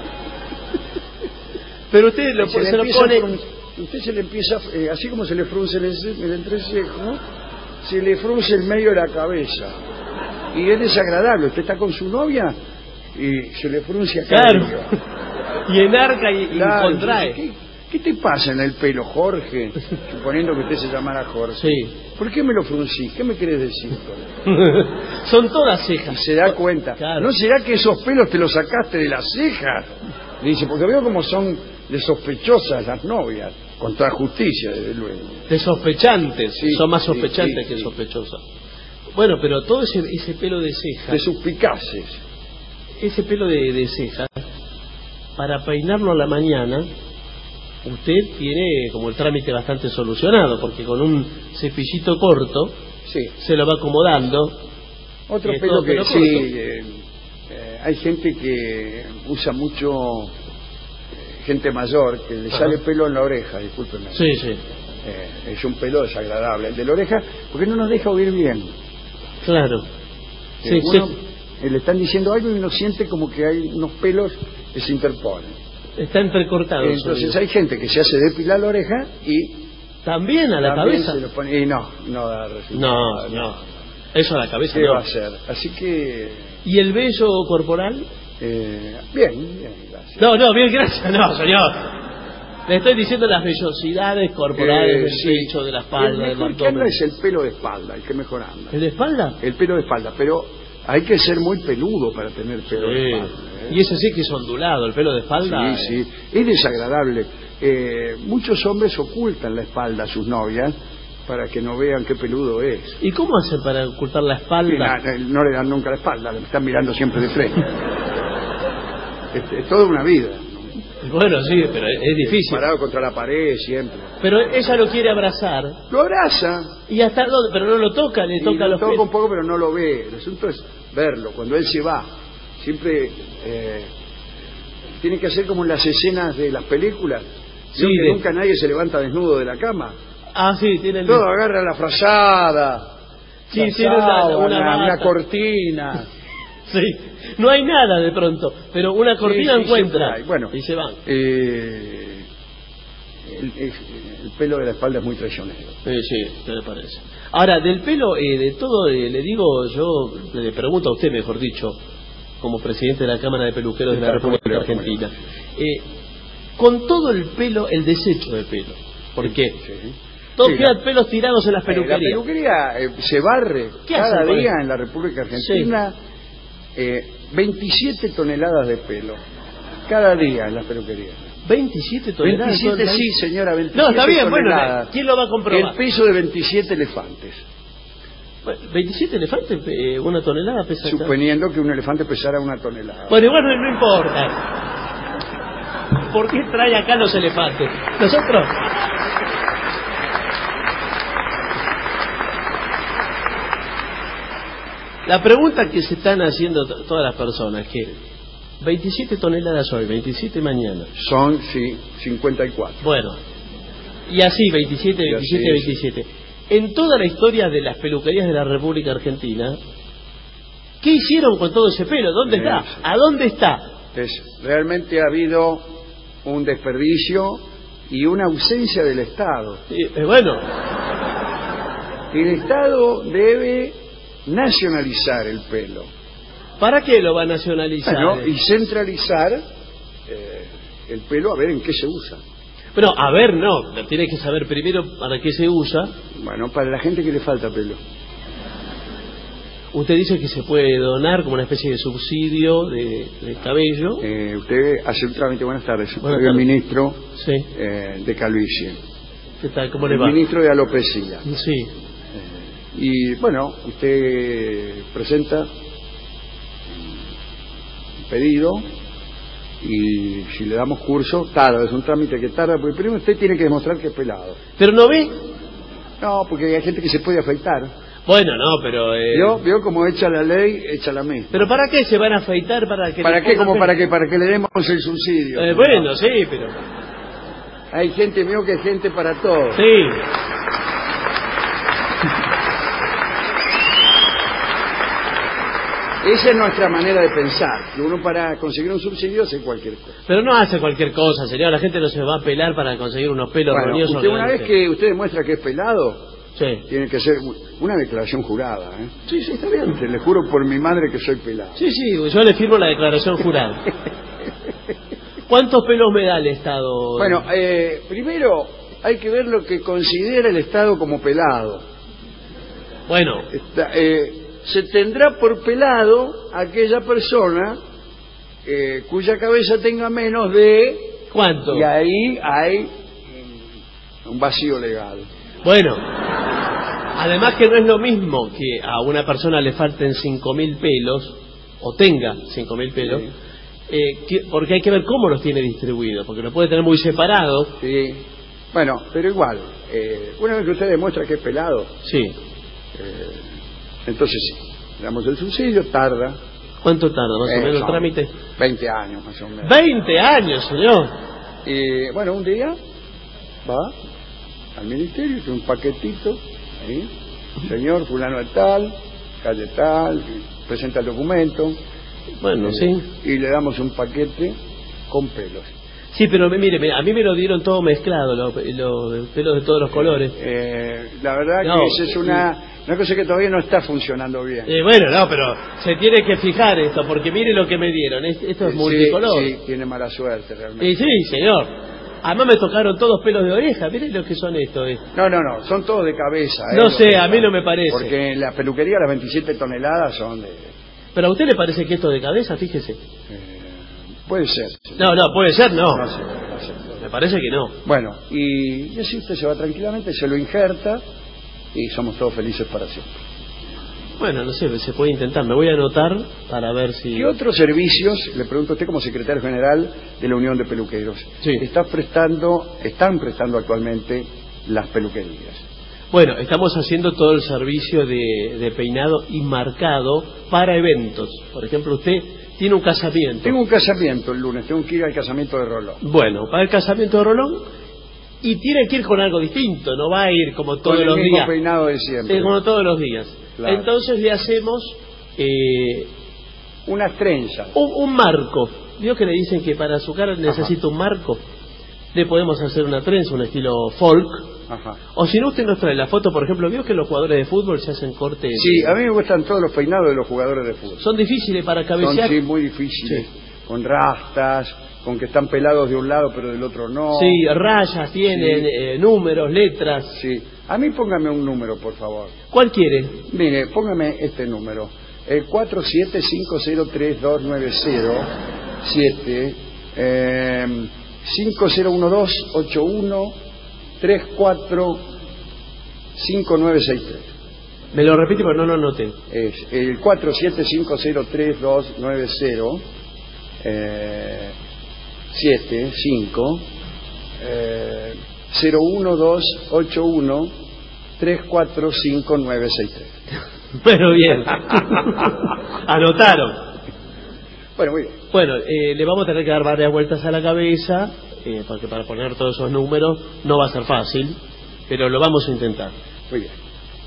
Pero usted se lo pone... Usted se le empieza, así como se le frunce el entrecejo, se le frunce el medio de la cabeza. Y es desagradable. Usted está con su novia y se le frunce acá. Claro. Y enarca y contrae. ¿Qué te pasa en el pelo, Jorge? Suponiendo que usted se llamara Jorge. Sí. ¿Por qué me lo fruncí? ¿Qué me querés decir? Son todas cejas. Y se da cuenta. Claro. ¿No será que esos pelos te los sacaste de las cejas? Dice, porque veo como son de sospechosas las novias. Con toda justicia, desde luego. De sospechantes. Sí, son más sospechantes sí. que sospechosas. Bueno, pero todo ese pelo de ceja... De suspicaces. Ese pelo de ceja, para peinarlo a la mañana... Usted tiene como el trámite bastante solucionado, porque con un cepillito corto se lo va acomodando. Otro pelo que hay gente que usa mucho, gente mayor, que le sale pelo en la oreja, discúlpeme. Sí. Es un pelo desagradable. El de la oreja, porque no nos deja oír bien. Claro. Le están diciendo algo y uno siente como que hay unos pelos que se interponen. Está entrecortado. Entonces hay gente que se hace depilar la oreja y también a la cabeza se lo pone, y no da resultado. No, eso a la cabeza ¿qué no va a hacer? Así que ¿y el vello corporal? Bien, gracias. No, bien, gracias, no, señor. Le estoy diciendo las vellosidades corporales del pecho, de la espalda, del abdomen. El que anda es el pelo de espalda, el que mejor anda. ¿El de espalda? El pelo de espalda, pero hay que ser muy peludo para tener pelo de espalda. Y ese sí que es ondulado, el pelo de espalda. Sí, es desagradable. Muchos hombres ocultan la espalda a sus novias para que no vean qué peludo es. ¿Y cómo hacen para ocultar la espalda? No le dan nunca la espalda, le están mirando siempre de frente. Es toda una vida. Bueno, sí, pero es difícil. Parado contra la pared siempre. Pero ella lo quiere abrazar. Lo abraza. Y hasta pero no lo toca, le toca los pies. Lo toca un poco, pero no lo ve. El asunto es verlo. Cuando él se va, siempre tiene que hacer como en las escenas de las películas. Sí, que nunca nadie se levanta desnudo de la cama. Sí, tiene todo agarra la frazada. Sí, tiene una cortina. Sí, no hay nada de pronto, pero una cortina Sí, encuentra bueno, y se van. El pelo de la espalda es muy traicionero. Sí, ¿qué le parece? Ahora, del pelo, de todo, le digo, yo le pregunto a usted, mejor dicho, como presidente de la Cámara de Peluqueros de la República Argentina, con todo el pelo, el desecho de pelo, ¿por qué? Sí. Todos quedan pelos tirados en las peluquerías. La peluquería se barre cada día en la República Argentina, 27 toneladas de pelo, cada día en las peluquerías. 27 toneladas. 27, sí, señora, 27 no, está bien, toneladas. Bueno, ¿quién lo va a comprobar? El peso de 27 elefantes. Bueno, 27 elefantes, una tonelada pesa. Suponiendo que un elefante pesara una tonelada. Bueno, igual no importa. ¿Por qué trae acá los elefantes? Nosotros... La pregunta que se están haciendo todas las personas, que 27 toneladas hoy, 27 mañana. Son, sí, 54. Bueno, y así 27, 27, así, 27. En toda la historia de las peluquerías de la República Argentina, ¿qué hicieron con todo ese pelo? ¿Dónde está? ¿A dónde está? Realmente ha habido un desperdicio y una ausencia del Estado. Bueno. El Estado debe nacionalizar el pelo. ¿Para qué lo va a nacionalizar? Bueno, y centralizar el pelo, a ver en qué se usa. Bueno, a ver, no, tiene que saber primero para qué se usa. Bueno, para la gente que le falta pelo. Usted dice que se puede donar como una especie de subsidio de cabello. Usted hace un trámite. Buenas tardes. Buenas Soy el tardes. ministro Sí. de calvicie. ¿Qué tal? ¿Cómo le El va? ministro de alopecia. Sí. Y bueno, usted presenta un pedido y si le damos curso, tarda, es un trámite que tarda, porque primero usted tiene que demostrar que es pelado. ¿Pero no ve? No, porque hay gente que se puede afeitar. Bueno, no, pero... ¿Vio cómo echa la ley, echa la misma? ¿Pero para qué se van a afeitar? ¿Para que ¿Para qué? Como para que le demos el subsidio. Bueno, sí, pero... Hay gente, veo que hay gente para todo. Sí. Esa es nuestra manera de pensar, que uno para conseguir un subsidio hace cualquier cosa. Pero no hace cualquier cosa, señor. La gente no se va a pelar para conseguir unos pelos roñosos. Usted una vez que usted demuestra que es pelado, sí, tiene que hacer una declaración jurada. Sí, está bien. Se le juro por mi madre que soy pelado. Sí, yo le firmo la declaración jurada. ¿Cuántos pelos me da el Estado? Bueno, primero hay que ver lo que considera el Estado como pelado. Bueno. Se tendrá por pelado aquella persona cuya cabeza tenga menos de... ¿Cuánto? Y ahí hay un vacío legal. Bueno, además que no es lo mismo que a una persona le falten 5.000 pelos, o tenga 5.000 pelos, porque hay que ver cómo los tiene distribuidos, porque lo puede tener muy separado. Sí. Bueno, pero igual, una vez que usted demuestra que es pelado... Sí. Entonces sí, le damos el subsidio, tarda. ¿Cuánto tarda más o menos el trámite? 20 años más o menos. 20 años, señor. Y bueno, un día va al ministerio, tiene un paquetito, ¿sí? Señor fulano de tal, calle tal, presenta el documento. Bueno, sí. Y le damos un paquete con pelos. Sí, pero mire, a mí me lo dieron todo mezclado, los pelos de todos los colores. La verdad que esa es una cosa que todavía no está funcionando bien. Bueno, no, pero se tiene que fijar esto, porque mire lo que me dieron. Esto es multicolor. Sí, tiene mala suerte realmente. Sí, señor. Además me tocaron todos pelos de oreja. Mire lo que son estos. No, son todos de cabeza. No sé, a mí no me parece. Porque en la peluquería las 27 toneladas son de... ¿Pero a usted le parece que esto es de cabeza? Fíjese. Puede ser. Sí. No, puede ser, no. No sé. Me parece que no. Bueno, y así usted se va tranquilamente, se lo injerta y somos todos felices para siempre. Bueno, no sé, se puede intentar. Me voy a anotar para ver si... ¿Qué otros servicios, le pregunto a usted como secretario general de la Unión de Peluqueros, están prestando actualmente las peluquerías? Bueno, estamos haciendo todo el servicio de peinado y marcado para eventos. Por ejemplo, usted tiene un casamiento. Tengo un casamiento el lunes, tengo que ir al casamiento de Rolón. Bueno, para el casamiento de Rolón, y tiene que ir con algo distinto, no va a ir como todos los días. Con el mismo peinado de siempre. Como todos los días. Claro. Entonces le hacemos Unas trenzas. Un marco. ¿Vio que le dicen que para su cara necesita un marco? Le podemos hacer una trenza, un estilo folk. Ajá. O si no, usted nos trae la foto, por ejemplo, ¿vio que los jugadores de fútbol se hacen cortes? Sí, a mí me gustan todos los peinados de los jugadores de fútbol. Son difíciles para cabecear. Son, sí, muy difíciles. Sí. Con rastas, con que están pelados de un lado pero del otro no. Sí, rayas tienen, sí. Números, letras. Sí. A mí póngame un número, por favor. ¿Cuál quiere? Mire, póngame este número. 47503290-7 5012-81-34-5963. Me lo repite, pero no lo noté. Es el 47503290 75 01281-345963. Pero bien. Anotaron. Bueno, muy bien. Bueno, le vamos a tener que dar varias vueltas a la cabeza, porque para poner todos esos números no va a ser fácil, pero lo vamos a intentar. Muy bien.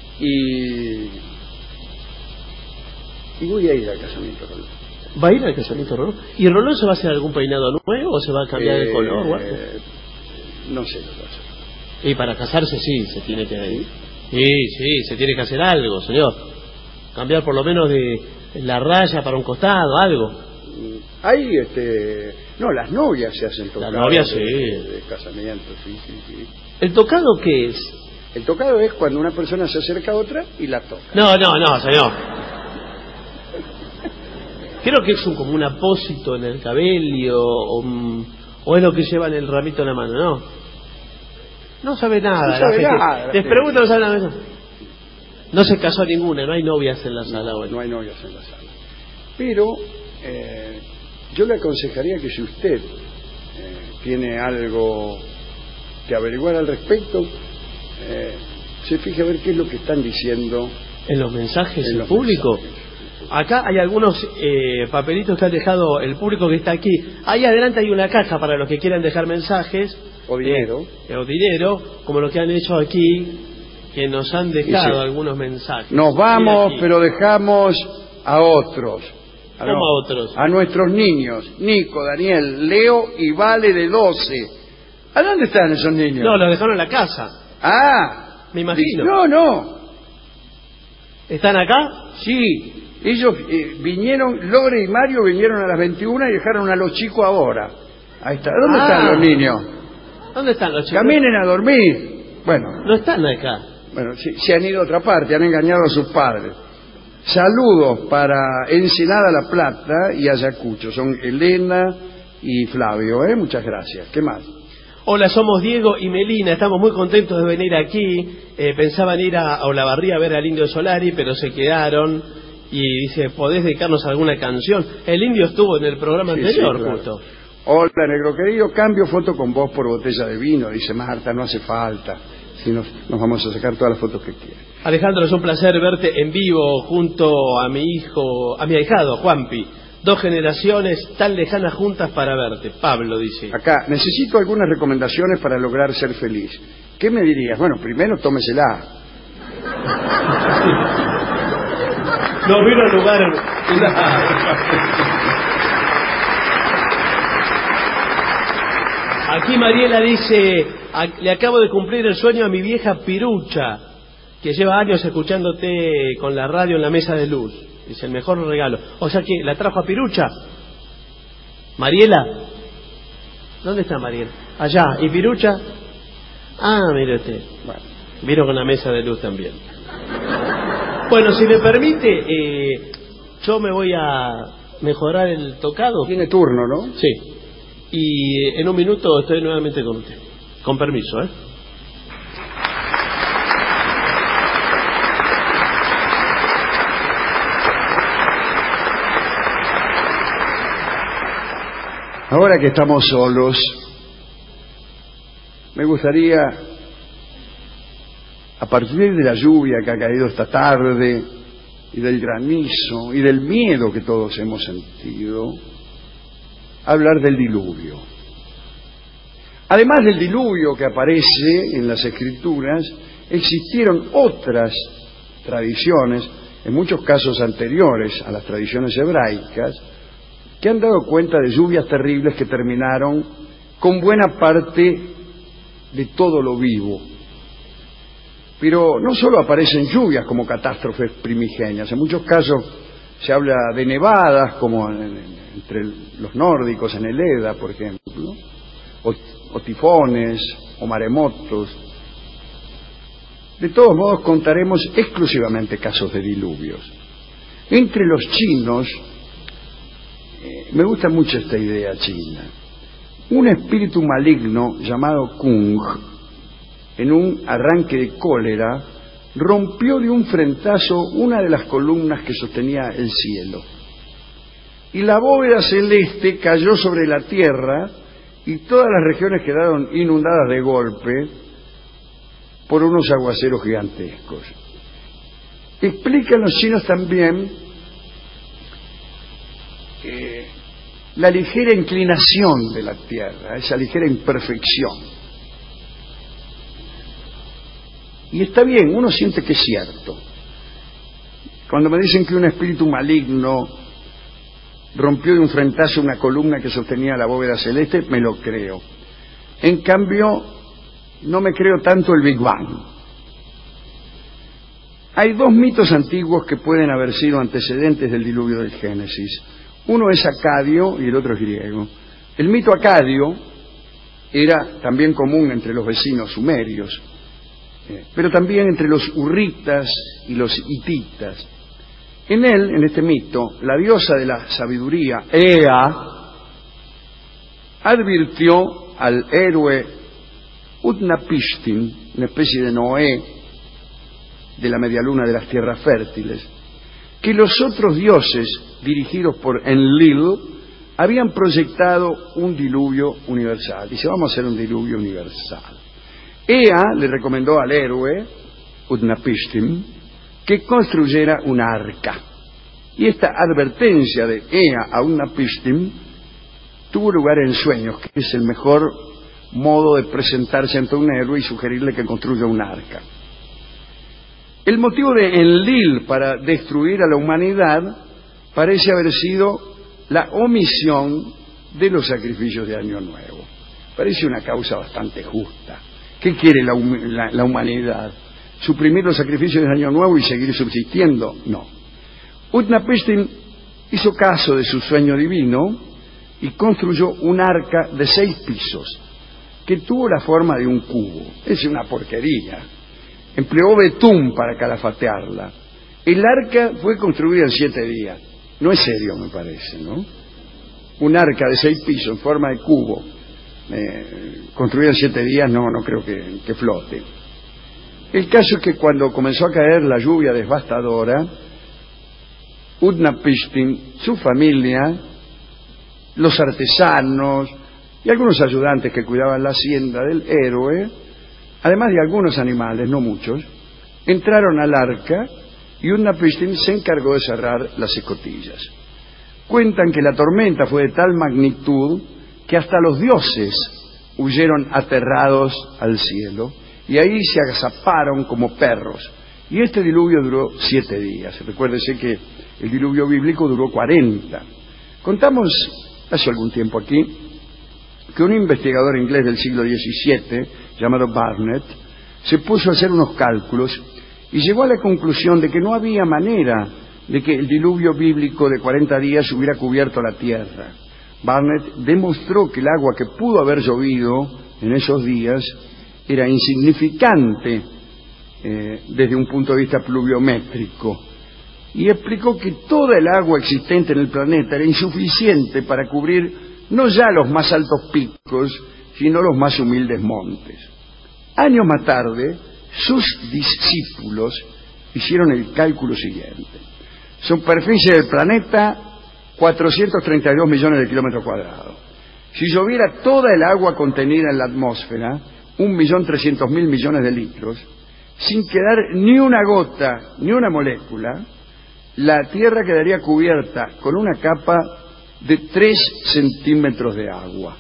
Y voy a ir al casamiento, Rolón. ¿Va a ir al casamiento, Rolón? ¿Y Rolón se va a hacer algún peinado nuevo o se va a cambiar de color o algo? No sé lo que va a hacer. Y para casarse sí, se tiene que ir. Sí, se tiene que hacer algo, señor. Cambiar por lo menos de la raya para un costado, algo. Hay, no, las novias se hacen tocados. Las novias, sí. De casamiento, sí. ¿El tocado qué es? El tocado es cuando una persona se acerca a otra y la toca. No, señor. Creo que es como un apósito en el cabello, o es lo que lleva en el ramito en la mano, ¿no? No sabe nada. No sabe nada. Les pregunto, no sabe nada. No se casó ninguna, no hay novias en la sala hoy. No hay novias en la sala. Pero yo le aconsejaría que si usted tiene algo que averiguar al respecto, se fije a ver qué es lo que están diciendo. ¿En los mensajes del público? Acá hay algunos papelitos que ha dejado el público que está aquí. Ahí adelante hay una caja para los que quieran dejar mensajes. O dinero. O dinero, como lo que han hecho aquí, que nos han dejado algunos mensajes. Nos vamos, pero dejamos a otros. ¿Cómo a otros? A nuestros niños, Nico, Daniel, Leo y Vale de 12. ¿A dónde están esos niños? No, los dejaron en la casa. Ah. Me imagino. No. ¿Están acá? Sí. Ellos vinieron, Lore y Mario vinieron a las 21 y dejaron a los chicos ahora. Ahí está. ¿Dónde están los niños? ¿Dónde están los chicos? Caminen a dormir. Bueno. No están acá. Bueno, sí, se han ido a otra parte, han engañado a sus padres. Saludos para Ensenada La Plata y Ayacucho. Son Elena y Flavio, Muchas gracias. ¿Qué más? Hola, somos Diego y Melina, estamos muy contentos de venir aquí. Pensaban ir a Olavarría a ver al Indio Solari, pero se quedaron. Y dice, ¿podés dedicarnos a alguna canción? El Indio estuvo en el programa anterior, claro. Justo. Hola, negro querido, cambio foto con vos por botella de vino, dice Marta, no hace falta. Si nos vamos a sacar todas las fotos que quieran. Alejandro, es un placer verte en vivo junto a mi ahijado, Juanpi. 2 generaciones tan lejanas juntas para verte. Pablo dice. Acá, necesito algunas recomendaciones para lograr ser feliz. ¿Qué me dirías? Bueno, primero tómesela. No vino al lugar. Aquí Mariela dice, le acabo de cumplir el sueño a mi vieja Pirucha, que lleva años escuchándote con la radio en la mesa de luz. Dice, el mejor regalo. O sea que la trajo a Pirucha. Mariela. ¿Dónde está Mariela? Allá. ¿Y Pirucha? Ah, mire usted. Bueno, vino con la mesa de luz también. Bueno, si me permite, yo me voy a mejorar el tocado. Tiene turno, ¿no? Sí. Y en un minuto estoy nuevamente con usted. Con permiso, Ahora que estamos solos, me gustaría, a partir de la lluvia que ha caído esta tarde, y del granizo, y del miedo que todos hemos sentido, hablar del diluvio. Además del diluvio que aparece en las Escrituras, existieron otras tradiciones en muchos casos anteriores a las tradiciones hebraicas, que han dado cuenta de lluvias terribles que terminaron con buena parte de todo lo vivo. Pero no solo aparecen lluvias como catástrofes primigenias, en muchos casos se habla de nevadas, como entre los nórdicos, en el Edda, por ejemplo, o tifones, o maremotos. De todos modos, contaremos exclusivamente casos de diluvios. Entre los chinos, me gusta mucho esta idea china. Un espíritu maligno llamado Kung, en un arranque de cólera, rompió de un frentazo una de las columnas que sostenía el cielo. Y la bóveda celeste cayó sobre la tierra y todas las regiones quedaron inundadas de golpe por unos aguaceros gigantescos. Explican los chinos también la ligera inclinación de la tierra, esa ligera imperfección. Y está bien, uno siente que es cierto. Cuando me dicen que un espíritu maligno rompió de un frentazo una columna que sostenía la bóveda celeste, me lo creo. En cambio, no me creo tanto el Big Bang. Hay dos mitos antiguos que pueden haber sido antecedentes del diluvio del Génesis. Uno es acadio y el otro es griego. El mito acadio era también común entre los vecinos sumerios, pero también entre los hurritas y los hititas. En él, en este mito, la diosa de la sabiduría, Ea, advirtió al héroe Utnapishtim, una especie de Noé de la medialuna de las tierras fértiles, que los otros dioses, dirigidos por Enlil, habían proyectado un diluvio universal. Dice, vamos a hacer un diluvio universal. Ea le recomendó al héroe Utnapishtim que construyera una arca. Y esta advertencia de Ea a Utnapishtim tuvo lugar en sueños, que es el mejor modo de presentarse ante un héroe y sugerirle que construya una arca. El motivo de Enlil para destruir a la humanidad parece haber sido la omisión de los sacrificios de Año Nuevo. Parece una causa bastante justa. ¿Qué quiere la humanidad? ¿Suprimir los sacrificios de Año Nuevo y seguir subsistiendo? No. Utnapishtim hizo caso de su sueño divino y construyó un arca de 6 pisos que tuvo la forma de un cubo. Es una porquería. Empleó betún para calafatearla. El arca fue construida en 7 días. No es serio, me parece, ¿no? Un arca de 6 pisos en forma de cubo, construida en 7 días, no creo que flote. El caso es que cuando comenzó a caer la lluvia devastadora, Utnapishtim, su familia, los artesanos y algunos ayudantes que cuidaban la hacienda del héroe, además de algunos animales, no muchos, entraron al arca y Utnapishtim se encargó de cerrar las escotillas. Cuentan que la tormenta fue de tal magnitud que hasta los dioses huyeron aterrados al cielo y ahí se agazaparon como perros. Y este diluvio duró 7 días. Recuérdese que el diluvio bíblico duró 40. Contamos hace algún tiempo aquí que un investigador inglés del siglo XVII, llamado Barnett, se puso a hacer unos cálculos y llegó a la conclusión de que no había manera de que el diluvio bíblico de 40 días hubiera cubierto la tierra. Barnett demostró que el agua que pudo haber llovido en esos días era insignificante desde un punto de vista pluviométrico, y explicó que toda el agua existente en el planeta era insuficiente para cubrir no ya los más altos picos, sino los más humildes montes. Años más tarde, sus discípulos hicieron el cálculo siguiente. Superficie del planeta, 432 millones de kilómetros cuadrados. Si lloviera toda el agua contenida en la atmósfera, 1.300.000 millones de litros, sin quedar ni una gota, ni una molécula, la Tierra quedaría cubierta con una capa de 3 centímetros de agua.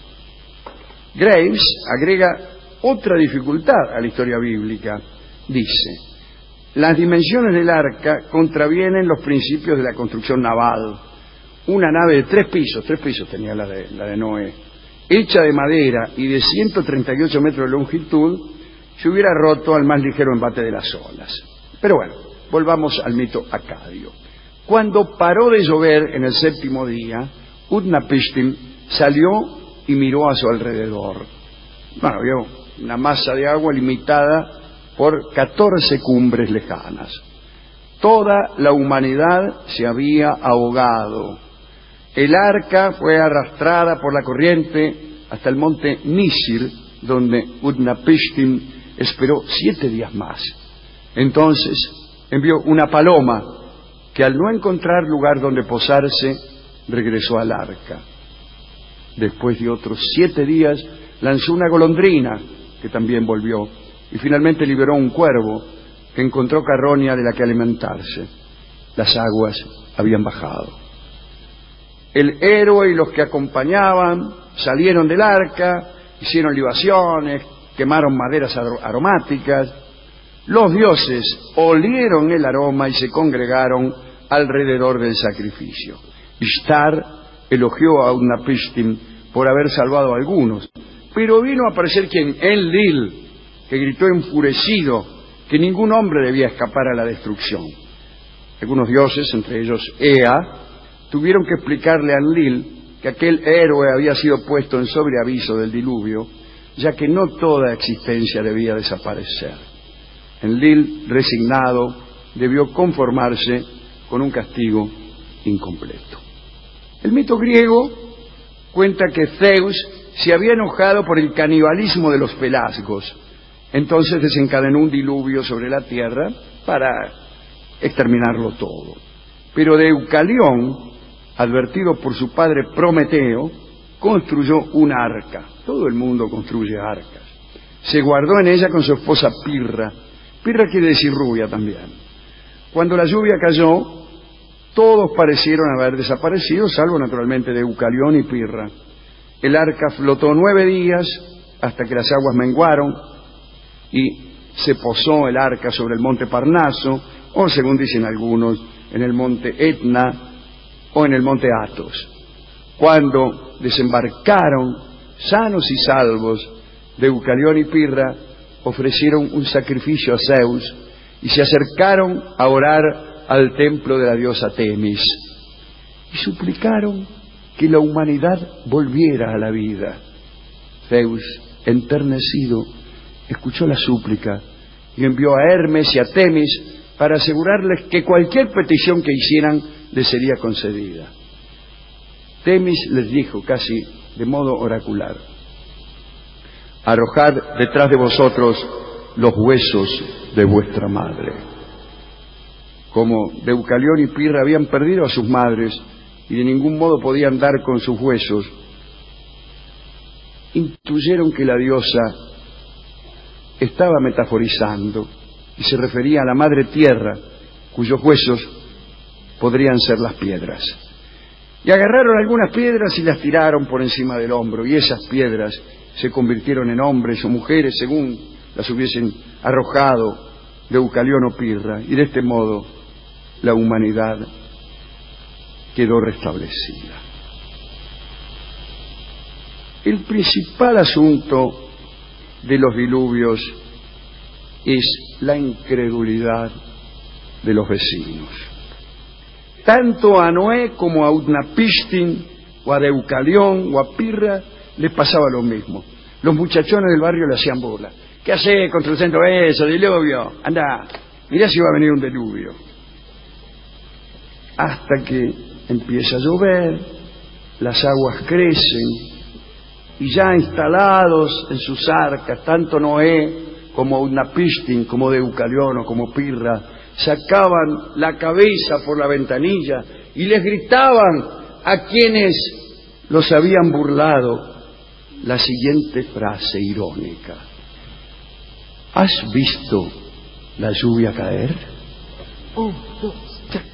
Graves agrega otra dificultad a la historia bíblica. Dice, Las dimensiones del arca contravienen los principios de la construcción naval. Una nave de 3 pisos tenía la de Noé, hecha de madera y de 138 metros de longitud, se hubiera roto al más ligero embate de las olas. Pero bueno, volvamos al mito acadio. Cuando paró de llover en el 7º día, Utnapishtim salió y miró a su alrededor. Bueno, vio una masa de agua limitada por 14 cumbres lejanas. Toda la humanidad se había ahogado. El arca fue arrastrada por la corriente hasta el monte Nisir, donde Utnapishtim esperó 7 días más. Entonces envió una paloma que, al no encontrar lugar donde posarse, regresó al arca. Después de otros 7 días lanzó una golondrina que también volvió, y finalmente liberó un cuervo que encontró carroña de la que alimentarse. Las aguas habían bajado. El héroe y los que acompañaban salieron del arca, hicieron libaciones, quemaron maderas aromáticas. Los dioses olieron el aroma y se congregaron alrededor del sacrificio. Ishtar elogió a Utnapishtim por haber salvado a algunos, pero vino a aparecer quien, Enlil, que gritó enfurecido que ningún hombre debía escapar a la destrucción. Algunos dioses, entre ellos Ea, tuvieron que explicarle a Enlil que aquel héroe había sido puesto en sobreaviso del diluvio, ya que no toda existencia debía desaparecer. Enlil, resignado, debió conformarse con un castigo incompleto. El mito griego cuenta que Zeus se había enojado por el canibalismo de los pelasgos. Entonces desencadenó un diluvio sobre la tierra para exterminarlo todo. Pero Deucalión, advertido por su padre Prometeo, construyó un arca. Todo el mundo construye arcas. Se guardó en ella con su esposa Pirra. Pirra quiere decir rubia también. Cuando la lluvia cayó, todos parecieron haber desaparecido, salvo naturalmente Deucalión y Pirra. El arca flotó 9 días hasta que las aguas menguaron, y se posó el arca sobre el monte Parnaso, o según dicen algunos, en el monte Etna o en el monte Athos. Cuando desembarcaron sanos y salvos, Deucalión y Pirra ofrecieron un sacrificio a Zeus y se acercaron a orar al templo de la diosa Temis y suplicaron que la humanidad volviera a la vida. Zeus, enternecido, escuchó la súplica y envió a Hermes y a Temis para asegurarles que cualquier petición que hicieran les sería concedida. Temis les dijo casi de modo oracular: arrojad detrás de vosotros los huesos de vuestra madre. Como Deucalión y Pirra habían perdido a sus madres y de ningún modo podían dar con sus huesos, intuyeron que la diosa estaba metaforizando y se refería a la madre tierra, cuyos huesos podrían ser las piedras. Y agarraron algunas piedras y las tiraron por encima del hombro, y esas piedras se convirtieron en hombres o mujeres según las hubiesen arrojado Deucalión o Pirra, y de este modo la humanidad quedó restablecida. El principal asunto de los diluvios es la incredulidad de los vecinos. Tanto a Noé como a Utnapishtim, o a Deucalión, o a Pirra, les pasaba lo mismo. Los muchachones del barrio le hacían burla. ¿Qué hace construyendo eso, diluvio? Anda, mirá si va a venir un diluvio. Hasta que empieza a llover, las aguas crecen, y ya instalados en sus arcas, tanto Noé como Utnapishtim, como Deucalión o como Pirra, sacaban la cabeza por la ventanilla y les gritaban a quienes los habían burlado la siguiente frase irónica: ¿has visto la lluvia caer? 1, 2, 3.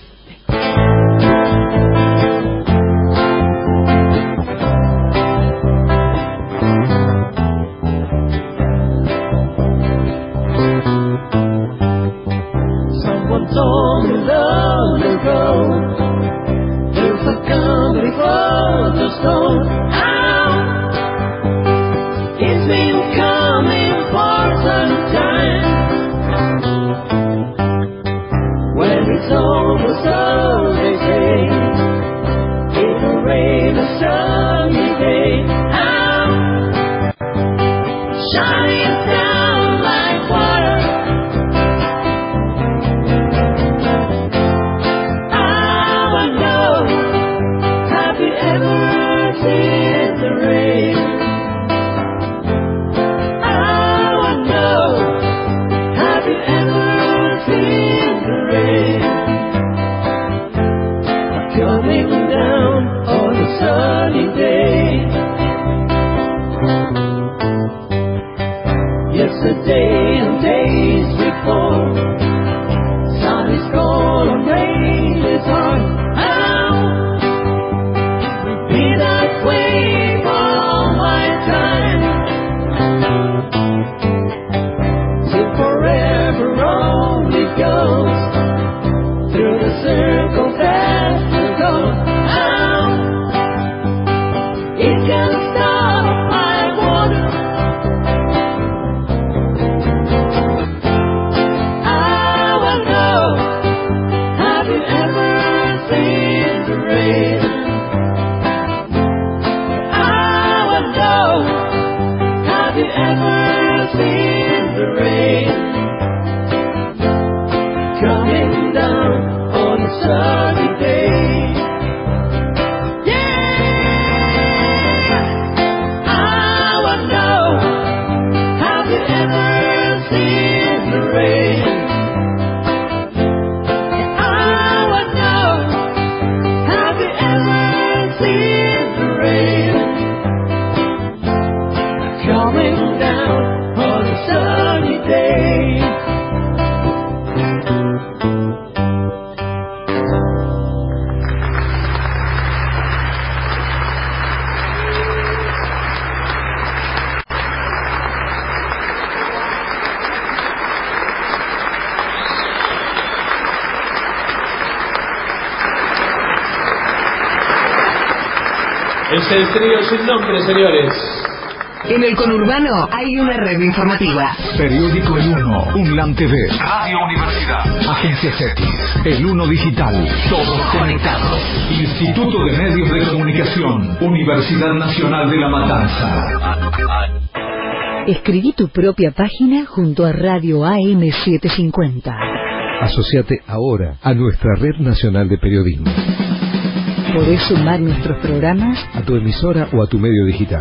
Es el trío sin nombre, señores. En el conurbano hay una red informativa. Periódico El Uno, UNLAM TV, Radio Universidad, Agencia CETIS, El Uno Digital, todos conectados. Instituto de Medios de Comunicación, Universidad Nacional de La Matanza. Escribí tu propia página junto a Radio AM750. Asociate ahora a nuestra Red Nacional de Periodismo. Podés sumar nuestros programas a tu emisora o a tu medio digital.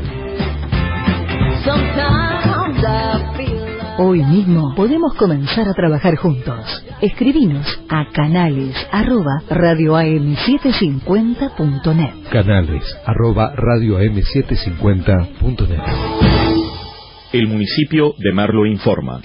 Hoy mismo podemos comenzar a trabajar juntos. Escribinos a canales@radioam750.net. Canales@radioam750.net. El municipio de Merlo informa.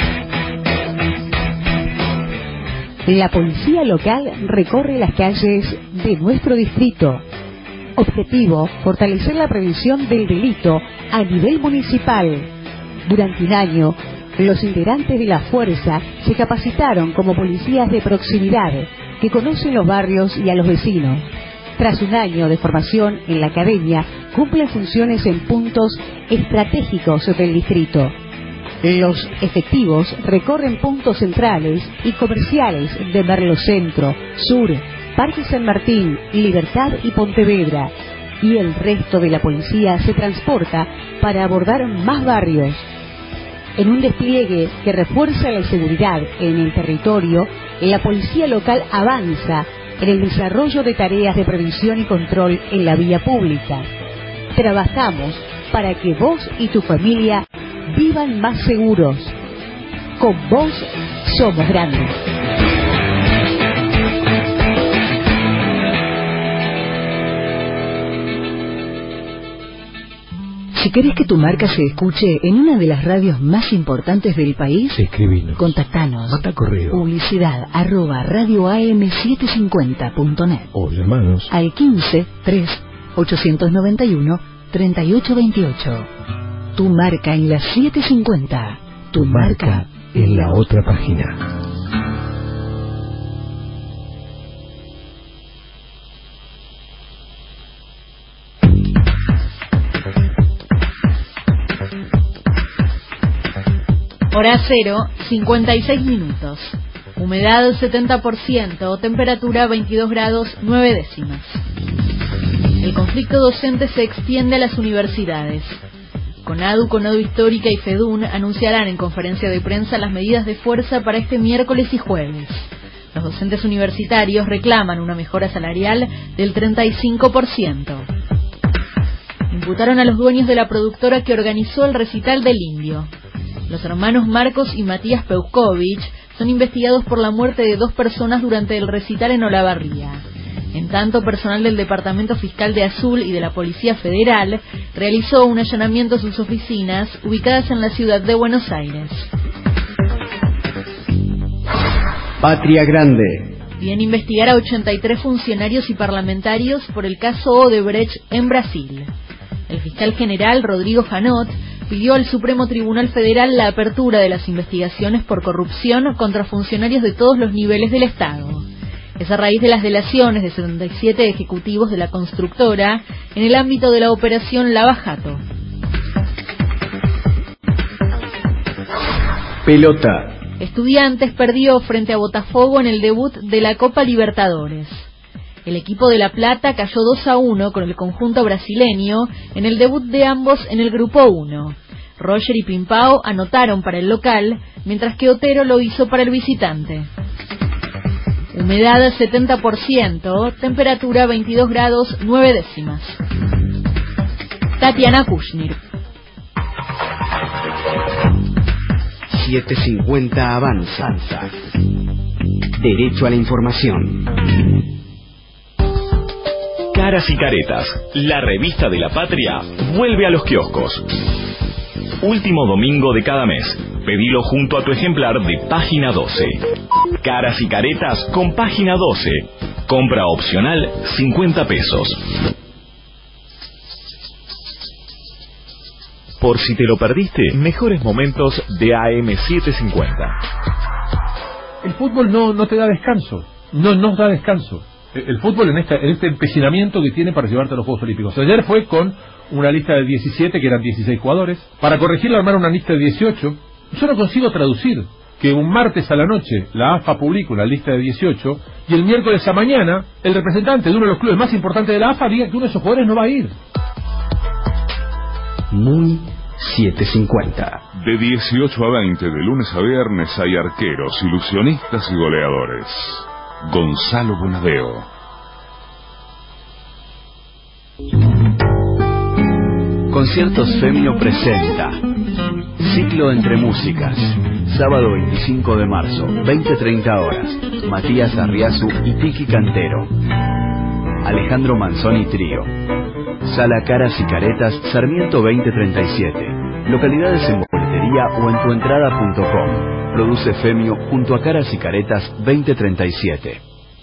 La policía local recorre las calles de nuestro distrito. Objetivo: fortalecer la prevención del delito a nivel municipal. Durante un año, los integrantes de la fuerza se capacitaron como policías de proximidad que conocen los barrios y a los vecinos. Tras un año de formación en la academia, cumplen funciones en puntos estratégicos del distrito. Los efectivos recorren puntos centrales y comerciales de Merlo Centro, Sur, Parque San Martín, Libertad y Pontevedra, y el resto de la policía se transporta para abordar más barrios. En un despliegue que refuerza la seguridad en el territorio, la policía local avanza en el desarrollo de tareas de prevención y control en la vía pública. Trabajamos para que vos y tu familia vivan más seguros. Con vos somos grandes. Si querés que tu marca se escuche en una de las radios más importantes del país, escribinos, contactanos, manda correo, publicidad @radioam750.net o llamanos al 15 3 891 3828. Tu marca en la 750. Tu marca en la otra página. Hora cero, 56 minutos. Humedad 70%, temperatura 22 grados 9 décimas. El conflicto docente se extiende a las universidades. CONADU, CONADU Histórica y FEDUN anunciarán en conferencia de prensa las medidas de fuerza para este miércoles y jueves. Los docentes universitarios reclaman una mejora salarial del 35%. Imputaron a los dueños de la productora que organizó el recital del Indio. Los hermanos Marcos y Matías Peukovich son investigados por la muerte de 2 personas durante el recital en Olavarría. En tanto, personal del Departamento Fiscal de Azul y de la Policía Federal realizó un allanamiento a sus oficinas ubicadas en la ciudad de Buenos Aires. Patria Grande. Piden investigar a 83 funcionarios y parlamentarios por el caso Odebrecht en Brasil. El fiscal general Rodrigo Janot pidió al Supremo Tribunal Federal la apertura de las investigaciones por corrupción contra funcionarios de todos los niveles del Estado. Es a raíz de las delaciones de 77 ejecutivos de la constructora en el ámbito de la operación Lava Jato. Pelota. Estudiantes perdió frente a Botafogo en el debut de la Copa Libertadores. El equipo de La Plata cayó 2-1 con el conjunto brasileño en el debut de ambos en el Grupo 1. Roger y Pimpao anotaron para el local, mientras que Otero lo hizo para el visitante. Humedad 70%, temperatura 22 grados 9 décimas. Tatiana Kushnir. 750 avanza. Derecho a la información. Caras y Caretas, la revista de la patria, vuelve a los kioscos. Último domingo de cada mes. Pedilo junto a tu ejemplar de página 12. Caras y Caretas con página 12. Compra opcional 50 pesos. Por si te lo perdiste, mejores momentos de AM750. El fútbol no te da descanso. No nos da descanso. el fútbol en este empecinamiento que tiene para llevarte a los Juegos Olímpicos. Ayer fue con una lista de 17, que eran 16 jugadores. Para corregirla, armaron una lista de 18. Yo no consigo traducir que un martes a la noche la AFA publica una lista de 18 y el miércoles a mañana el representante de uno de los clubes más importantes de la AFA diga que uno de esos jugadores no va a ir. Muy 750. De 18 a 20, de lunes a viernes, hay arqueros, ilusionistas y goleadores. Gonzalo Bonadeo. Conciertos Femio presenta Ciclo entre músicas. Sábado 25 de marzo, 20:30 horas. Matías Arriazu y Tiki Cantero. Alejandro Manzoni Trío. Sala Caras y Caretas, Sarmiento 2037. Localidades en boletería o en tuentrada.com. Produce Femio junto a Caras y Caretas 2037.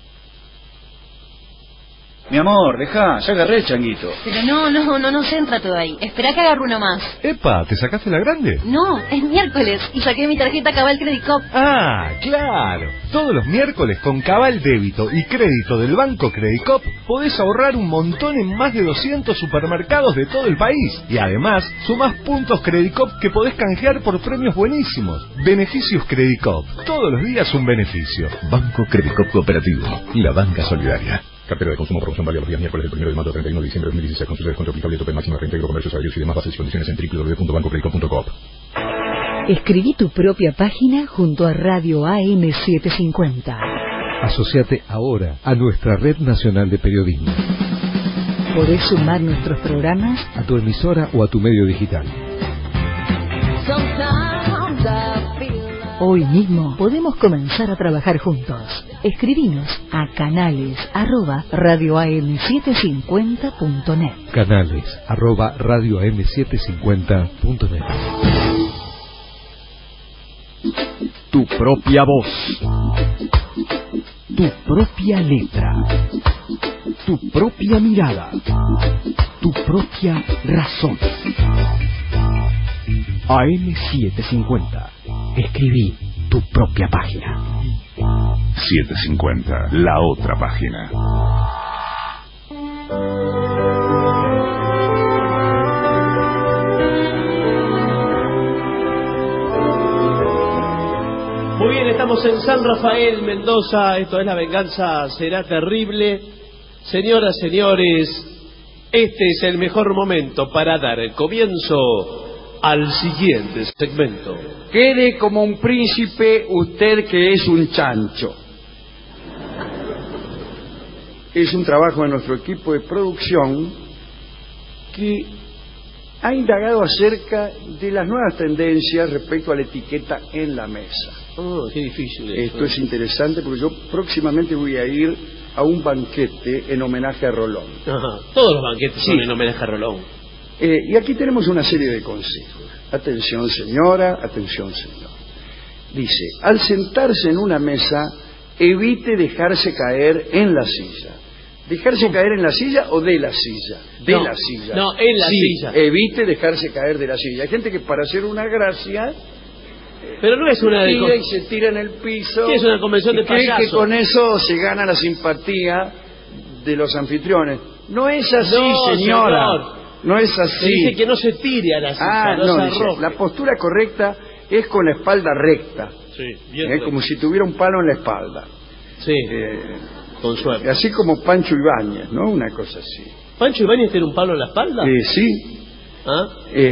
Mi amor, dejá, ya agarré el changuito. Pero no se entra todo ahí. Esperá que agarre uno más. Epa, ¿te sacaste la grande? No, es miércoles y saqué mi tarjeta Cabal Credit Cop. Ah, claro. Todos los miércoles con Cabal Débito y Crédito del Banco Credit Cop podés ahorrar un montón en más de 200 supermercados de todo el país. Y además, sumás puntos Credit Cop que podés canjear por premios buenísimos. Beneficios Credit Cop. Todos los días un beneficio. Banco Credit Cop Cooperativo. La banca solidaria. Cartera de consumo, promoción válida los días miércoles del 1 de marzo al 31 de diciembre de 2016. Consulta descuento aplicable, tope máximo de reintegro, comercios, salarios y demás bases y condiciones en www.bancocreditcop.coop. Escribí tu propia página junto a Radio AM750. Asociate ahora a nuestra Red Nacional de Periodismo. Podés sumar nuestros programas a tu emisora o a tu medio digital. Hoy mismo podemos comenzar a trabajar juntos. Escribinos a canales@radioam750.net. Canales@radioam750.net. Tu propia voz. Tu propia letra. Tu propia mirada. Tu propia razón. AM750. Escribí tu propia página. 750, la otra página. Muy bien, estamos en San Rafael, Mendoza. Esto es La Venganza Será Terrible. Señoras, señores, este es el mejor momento para dar el comienzo al siguiente segmento. Quede como un príncipe usted que es un chancho. Es un trabajo de nuestro equipo de producción que ha indagado acerca de las nuevas tendencias respecto a la etiqueta en la mesa. Oh, qué difícil es. Esto es interesante porque yo próximamente voy a ir a un banquete en homenaje a Rolón. Ajá. Todos los banquetes son en homenaje a Rolón. Y aquí tenemos una serie de consejos. Atención señora, atención señor. Dice, al sentarse en una mesa, evite dejarse caer en la silla. ¿Dejarse caer en la silla o de la silla? De la silla. No, en la silla. Evite dejarse caer de la silla. Hay gente que para hacer una gracia... Pero no es una... tira y se tira en el piso. Sí, es una convención de payasos. Cree que con eso se gana la simpatía de los anfitriones. No es así, no, señora. Señor. No es así. Se dice que no se tire a la silla, no se arroje. La postura correcta es con la espalda recta. Sí, bien como si tuviera un palo en la espalda. Sí, con suerte. Así como Pancho Ibáñez, ¿no? Una cosa así. ¿Pancho Ibáñez tiene un palo en la espalda? Sí. ¿Ah?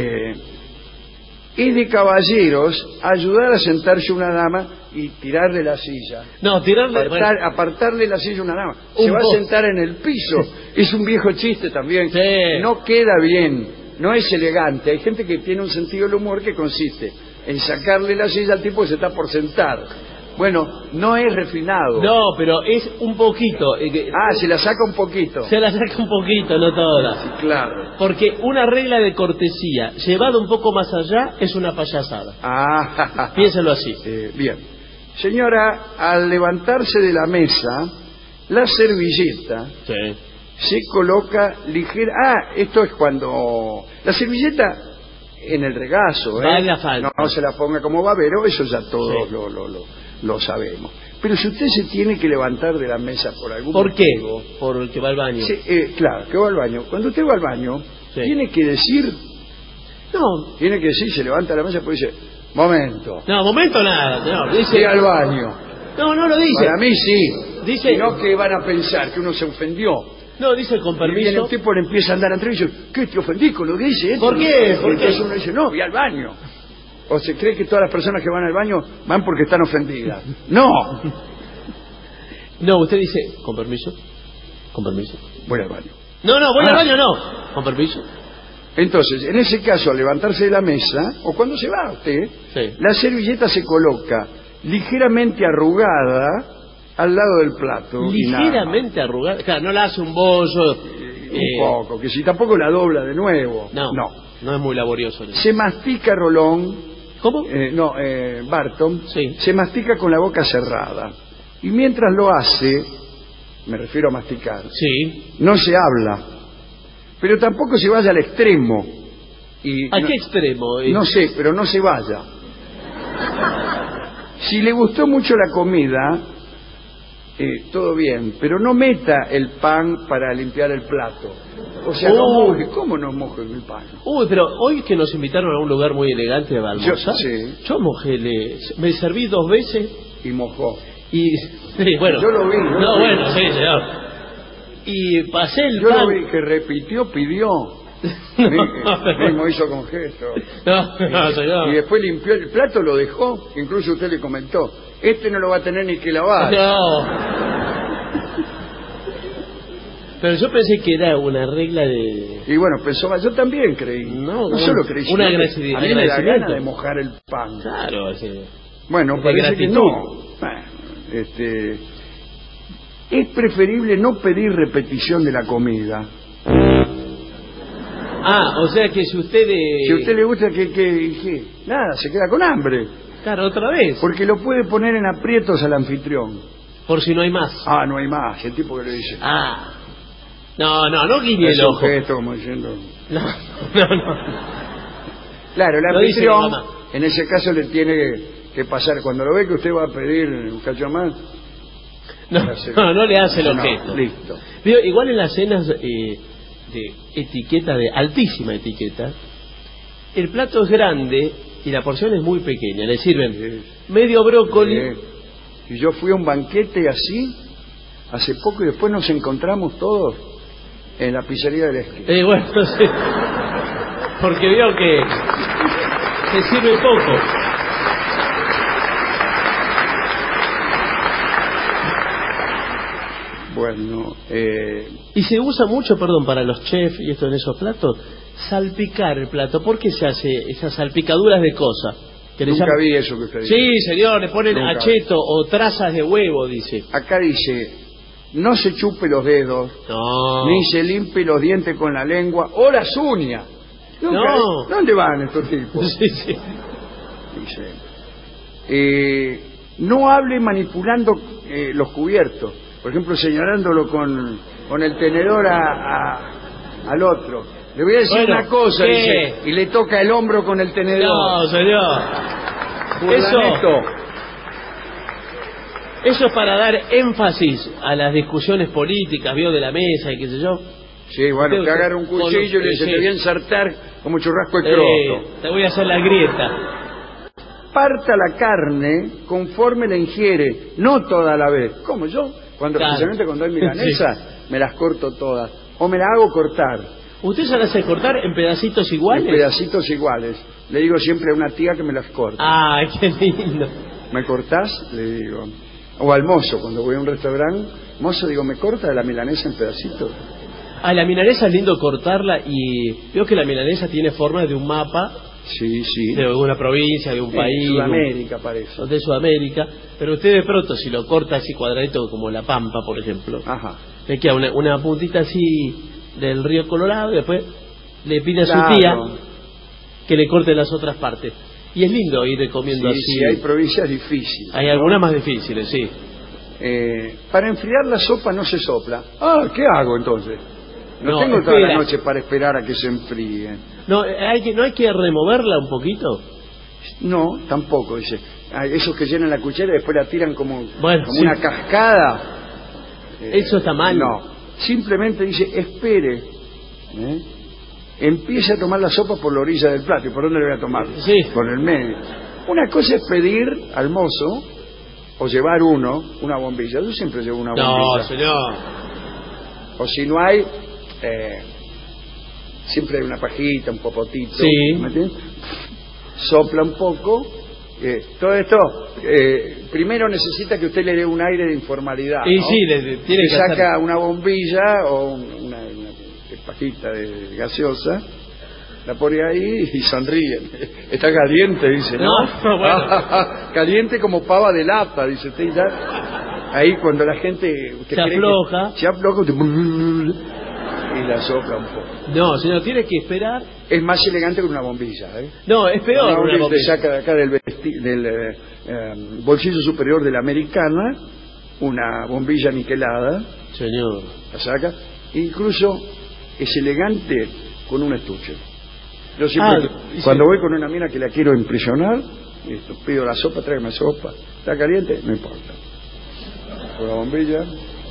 Es de caballeros ayudar a sentarse una dama y tirarle la silla. No, tirarle... Apartarle la silla a una dama. Se va a sentar en el piso. Es un viejo chiste también. Sí. No queda bien, no es elegante. Hay gente que tiene un sentido del humor que consiste en sacarle la silla al tipo que se está por sentar. Bueno, no es refinado. No, pero es un poquito. Se la saca un poquito. Se la saca un poquito, no toda. Sí, claro. Porque una regla de cortesía llevada un poco más allá es una payasada. Piénselo así. Bien. Señora, al levantarse de la mesa, la servilleta se coloca ligera... esto es cuando... La servilleta en el regazo, no se la ponga como babero, eso ya todos lo sabemos. Pero si usted se tiene que levantar de la mesa por algún ¿Por qué? motivo... Por el que va al baño. Sí, claro, que va al baño. Cuando usted va al baño, Sí. tiene que decir... No. Tiene que decir, se levanta de la mesa y dice, momento. No, momento nada. No, dice... Voy al baño. No, no lo dice. Para mí sí. Dice... Sino que van a pensar que uno se ofendió. No, dice con Y viene permiso. un tipo, le empieza a andar atrás y dice, ¿qué te ofendí con lo que dice esto? ¿Por qué? ¿Por qué? Entonces uno dice, no, voy al baño. O se cree que todas las personas que van al baño van porque están ofendidas. No. No, usted dice, con permiso. Con permiso. Voy al baño. No, no, voy al baño, no. Con permiso. Entonces, en ese caso, al levantarse de la mesa, o cuando se va usted, Sí. la servilleta se coloca ligeramente arrugada al lado del plato. y nada más. Ligeramente arrugada. Claro, no la hace un bollo. Un poco, que si tampoco la dobla de nuevo. No, no es muy laborioso. ¿No? Se mastica Rolón. ¿Cómo? Barton. Sí. Se mastica con la boca cerrada. Y mientras lo hace, me refiero a masticar, Sí. no se habla. Pero tampoco se vaya al extremo. ¿A qué extremo? No sé, pero no se vaya. Si le gustó mucho la comida, todo bien, pero no meta el pan para limpiar el plato. O sea, no moje. ¿Cómo no moje el pan? Uy, pero hoy que nos invitaron a un lugar muy elegante de almorzar, sí. yo mojé, me serví 2 veces. Y mojó. Y, sí, bueno. Yo lo vi. No, bueno, sí, señor. Y pasé el Yo pan. lo vi que repitió, pidió. Mismo hizo con gesto. No, señor. Y después limpió el plato, lo dejó. Incluso usted le comentó, este no lo va a tener ni que lavar. No. Pero yo pensé que era una regla de... Y bueno, pensó, yo también creí. No solo creí, un sino que a mí me da gana de mojar el pan. Claro, sí. Bueno, de parece gratitud. que no. Bueno, es preferible no pedir repetición de la comida. Ah, o sea que si usted... Si a usted le gusta que nada, se queda con hambre. Claro, otra vez. Porque lo puede poner en aprietos al anfitrión. Por si no hay más. Ah, no hay más, el tipo que le dice. Ah. No guiñe es el un ojo. gesto como diciendo... No. Claro, el Lo dice anfitrión, mi mamá. en ese caso le tiene que pasar, cuando lo ve que usted va a pedir un cacho más... No le hace el objeto. Listo. Digo, igual en las cenas de etiqueta, de altísima etiqueta, el plato es grande y la porción es muy pequeña. Le sirven medio brócoli. Y yo fui a un banquete así, hace poco, y después nos encontramos todos en la pizzería del esquí. Bueno, sí. Porque veo que se sirve poco. Bueno, y se usa mucho, perdón, para los chefs y esto en esos platos, salpicar el plato. ¿Por qué se hace esas salpicaduras de cosas? Nunca vi eso que usted dice. Sí, señor, le ponen Nunca acheto o trazas de huevo, dice. Acá dice, no se chupe los dedos, ni se limpie los dientes con la lengua o las uñas. No. ¿Dónde van estos tipos? Sí, sí. Dice, no hable manipulando los cubiertos. Por ejemplo, señalándolo con el tenedor al otro. Le voy a decir una cosa, dice, y le toca el hombro con el tenedor. No, señor. Eso es para dar énfasis a las discusiones políticas, vio, de la mesa y qué sé yo. Sí, bueno, que agarre un cuchillo y le dice, te voy a ensartar como churrasco de croto. Te voy a hacer la grieta. Parta la carne conforme la ingiere, no toda a la vez. ¿Cómo yo? Especialmente cuando hay milanesa, me las corto todas. O me la hago cortar. ¿Usted se las hace cortar en pedacitos iguales? En pedacitos iguales. Le digo siempre a una tía que me las corta. ¡Ay, qué lindo! ¿Me cortás? Le digo. O al mozo, cuando voy a un restaurante, mozo, digo, ¿me corta la milanesa en pedacitos? Ah, la milanesa es lindo cortarla y veo que la milanesa tiene forma de un mapa. Sí, sí. De una provincia, de un país. De Sudamérica, parece. De Sudamérica. Pero usted de pronto, si lo corta así cuadradito como La Pampa, por ejemplo, le queda una puntita así del río Colorado y después le pide a su tía que le corte las otras partes. Y es lindo ir comiendo así. Sí, hay provincias difíciles. Hay algunas más difíciles, sí. Para enfriar la sopa no se sopla. ¿Qué hago entonces? No tengo toda la noche para esperar a que se enfríe. ¿No hay que removerla un poquito? No, tampoco, dice. Esos que llenan la cuchara y después la tiran como sí. una cascada. Eso está mal. No, simplemente dice, espere. Empiece a tomar la sopa por la orilla del plato. ¿Y por dónde le voy a tomar? Sí. Por el medio. Una cosa es pedir al mozo o llevar una bombilla. Yo siempre llevo una bombilla. No, señor. O si no hay, siempre hay una pajita, un popotito. Sí. ¿Me entiendes? Sopla un poco. Todo esto, primero necesita que usted le dé un aire de informalidad. Y ¿no? sí, tiene que saca hacer... una bombilla o una pajita de gaseosa, la pone ahí y sonríe. Está caliente, dice, ¿no? Bueno. Caliente como pava de lata, dice usted. Ya. Ahí cuando la gente se afloja, usted y la sopla un poco. No, señor, tiene que esperar. Es más elegante que una bombilla, No, es peor una bombilla. Te saca de acá del bolsillo superior de la americana una bombilla niquelada. Señor. La saca. Incluso es elegante con un estuche. Yo siempre, cuando voy con una mina que la quiero impresionar, pido la sopa, tráigame sopa. ¿Está caliente? No importa. Con la bombilla.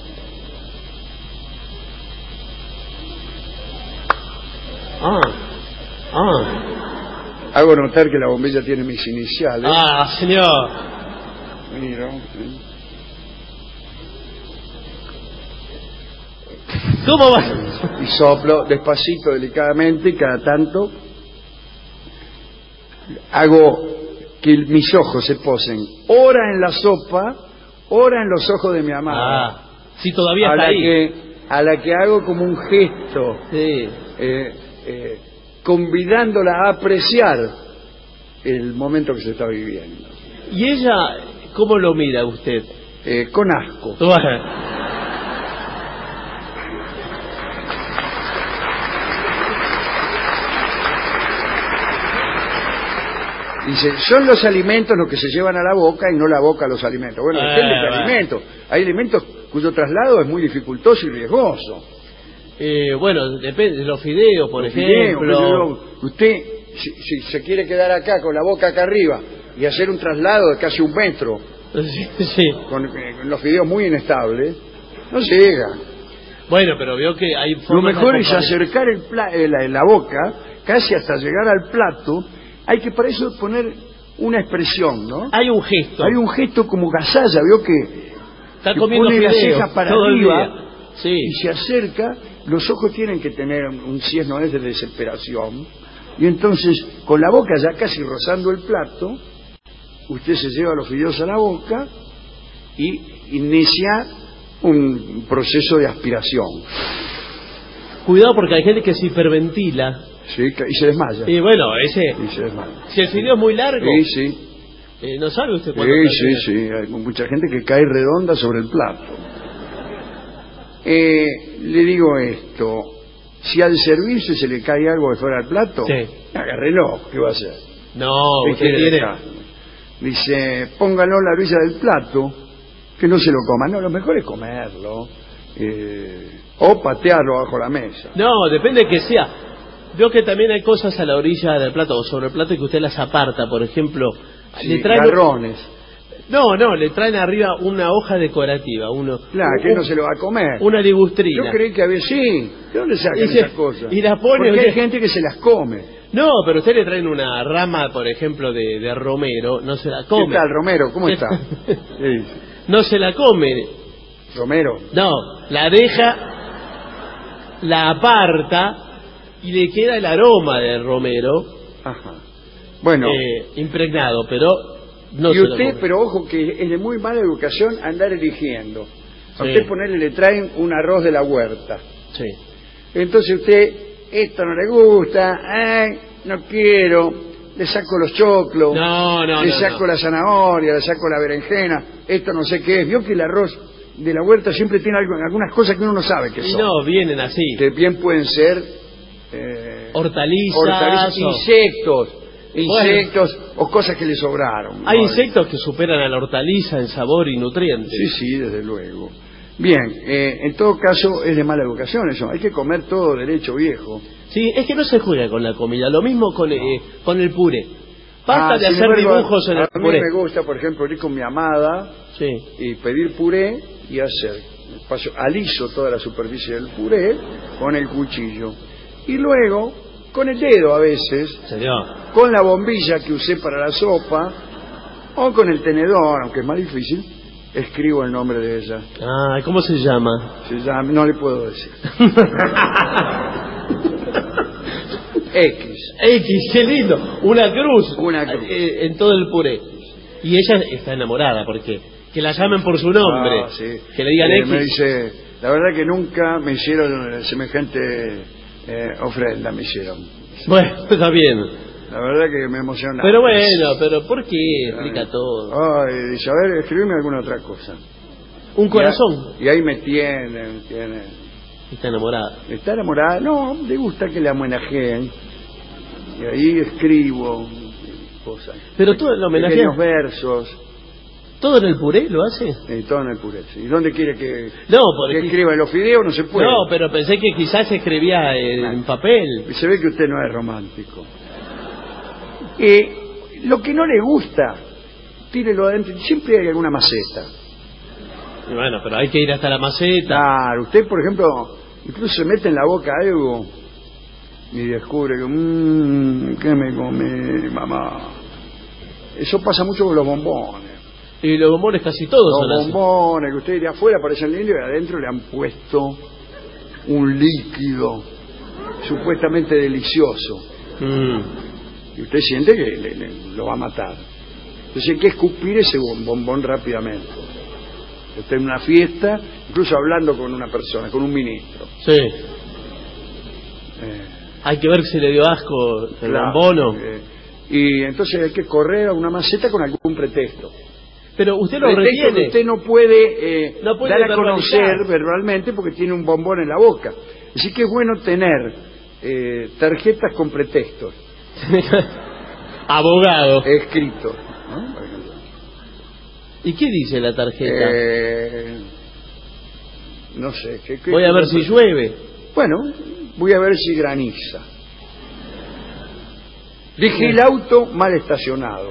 Hago notar que la bombilla tiene mis iniciales. Señor. Mira. ¿Cómo va? Y soplo despacito, delicadamente, y cada tanto hago que mis ojos se posen ora en la sopa, ora en los ojos de mi amada. Sí, todavía está ahí. A la que hago como un gesto, convidándola a apreciar el momento que se está viviendo. ¿Y ella cómo lo mira usted? Con asco. Dice, son los alimentos los que se llevan a la boca y no la boca a los alimentos. Bueno, depende de qué alimento. Hay alimentos cuyo traslado es muy dificultoso y riesgoso. Bueno, depende de los fideos, por ejemplo. Usted, si se quiere quedar acá con la boca acá arriba y hacer un traslado de casi 1 metro, con los fideos muy inestables, no llega. Bueno, pero veo que hay lo mejor es acercar la boca casi hasta llegar al plato. Hay que para eso poner una expresión, ¿no? Hay un gesto. Hay un gesto como Gasalla, veo que está comiendo pone fideos, la ceja para arriba y se acerca. Los ojos tienen que tener un cieno de desesperación. Y entonces, con la boca ya casi rozando el plato, usted se lleva los fideos a la boca y inicia un proceso de aspiración. Cuidado porque hay gente que se hiperventila. Sí, y se desmaya. Y bueno, se desmaya. Si el fideo es muy largo. Sí. ¿No sabe usted cuándo? Sí. Hay mucha gente que cae redonda sobre el plato. Le digo esto. Si al servirse se le cae algo de fuera del plato, agárrelo. ¿Qué va a hacer? No, usted tiene... Dice, póngalo en la orilla del plato, que no se lo coma. No, lo mejor es comerlo. O patearlo bajo la mesa. No, depende de que sea. Veo que también hay cosas a la orilla del plato o sobre el plato y que usted las aparta, por ejemplo, le traen garrones. No, le traen arriba una hoja decorativa, claro, que no se lo va a comer. Una ligustrina. Yo creí que había, ¿de dónde sacan esas cosas? Y las pone. Porque hay gente que se las come. No, pero usted le traen una rama, por ejemplo, de romero, no se la come. ¿Qué tal, Romero? ¿Cómo está? No se la come. ¿Romero? No, la deja, la aparta y le queda el aroma del romero. Ajá. Bueno. Impregnado, pero no y se usted, lo come. pero ojo que es de muy mala educación andar eligiendo. A usted ponerle, le traen un arroz de la huerta. Sí. Entonces usted, esto no le gusta, no quiero, le saco los choclos, le saco la zanahoria, le saco la berenjena, esto no sé qué es. Vio que el arroz de la huerta siempre tiene algunas cosas que uno no sabe qué son. Y no, vienen así. Que bien pueden ser hortalizas, insectos o cosas que le sobraron. Hay insectos que superan a la hortaliza en sabor y nutrientes. Sí, desde luego. Bien, en todo caso es de mala educación eso, hay que comer todo derecho viejo. Sí, es que no se juega con la comida, lo mismo con el puré. Basta de sin hacer embargo, dibujos en el a mí puré. me gusta, por ejemplo, ir con mi amada y pedir puré y hacer. Aliso toda la superficie del puré con el cuchillo. Y luego, con el dedo a veces, con la bombilla que usé para la sopa, o con el tenedor, aunque es más difícil, escribo el nombre de ella. Ah, ¿cómo se llama? Se llama, no le puedo decir. X. X, qué lindo. Una cruz. Una cruz. En todo el puré. Y ella está enamorada, porque que la llamen por su nombre. Ah, sí. Que le digan X. Me dice, la verdad que nunca me hicieron semejante ofrenda, me hicieron. Bueno, está bien. La verdad que me emociona. Pero bueno, pero ¿por qué? Explica todo. Ay, dice, a ver, escribime alguna otra cosa. Un corazón. Y ahí me tiene. Está enamorada. ¿Está enamorada? No, le gusta que le homenajeen. Y ahí escribo cosas. Pero todo lo homenajea. Pequeños versos. ¿Todo en el puré lo hace? Sí, todo en el puré. Sí. ¿Y dónde quiere que escriba? ¿En los fideos? No se puede. No, pero pensé que quizás escribía en papel. Y se ve que usted no es romántico. Lo que no le gusta, tírelo adentro. Siempre hay alguna maceta. Y bueno, pero hay que ir hasta la maceta. Claro, usted, por ejemplo, incluso se mete en la boca algo y descubre que, ¿qué me comí, mamá? Eso pasa mucho con los bombones. Y los bombones casi todos son los así. bombones, que usted de afuera parecen lindos y adentro le han puesto un líquido supuestamente delicioso. Y usted siente que lo va a matar. Entonces hay que escupir ese bombón rápidamente. Está en una fiesta, incluso hablando con una persona, con un ministro. Sí. Hay que ver si le dio asco el bombón. Y entonces hay que correr a una maceta con algún pretexto. Pero usted lo retiene. Que usted no puede, dar a verbalizar. conocer verbalmente porque tiene un bombón en la boca. Así que es bueno tener tarjetas con pretextos. Abogado. Escrito. ¿No? ¿Y qué dice la tarjeta? No sé. Voy a ver si llueve. Bueno, voy a ver si graniza. Dejé el auto mal estacionado.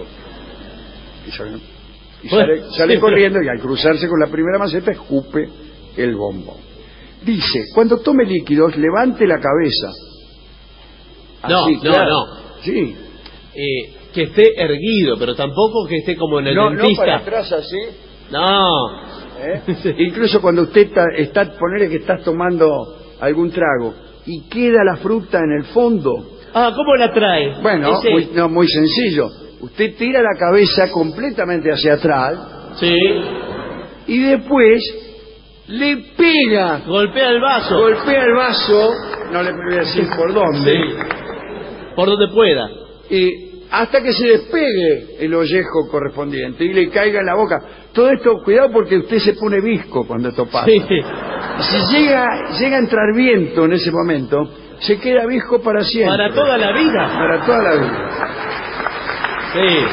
Y sale corriendo y al cruzarse con la primera maceta escupe el bombón. Dice, cuando tome líquidos, levante la cabeza. Así, no. Sí. Que esté erguido, pero tampoco que esté como en el dentista. No para atrás así. No. Incluso cuando usted ponele que estás tomando algún trago y queda la fruta en el fondo. Ah, ¿cómo la trae? Bueno, muy sencillo. Usted tira la cabeza completamente hacia atrás. Sí. Y después le pega. Golpea el vaso. Golpea el vaso. No le voy a decir por dónde. Sí. Por donde pueda. Hasta que se despegue el ollejo correspondiente y le caiga en la boca. Todo esto, cuidado porque usted se pone visco cuando esto pasa. Sí. Si llega a entrar viento en ese momento, se queda visco para siempre. Para toda la vida. Para toda la vida. Sí.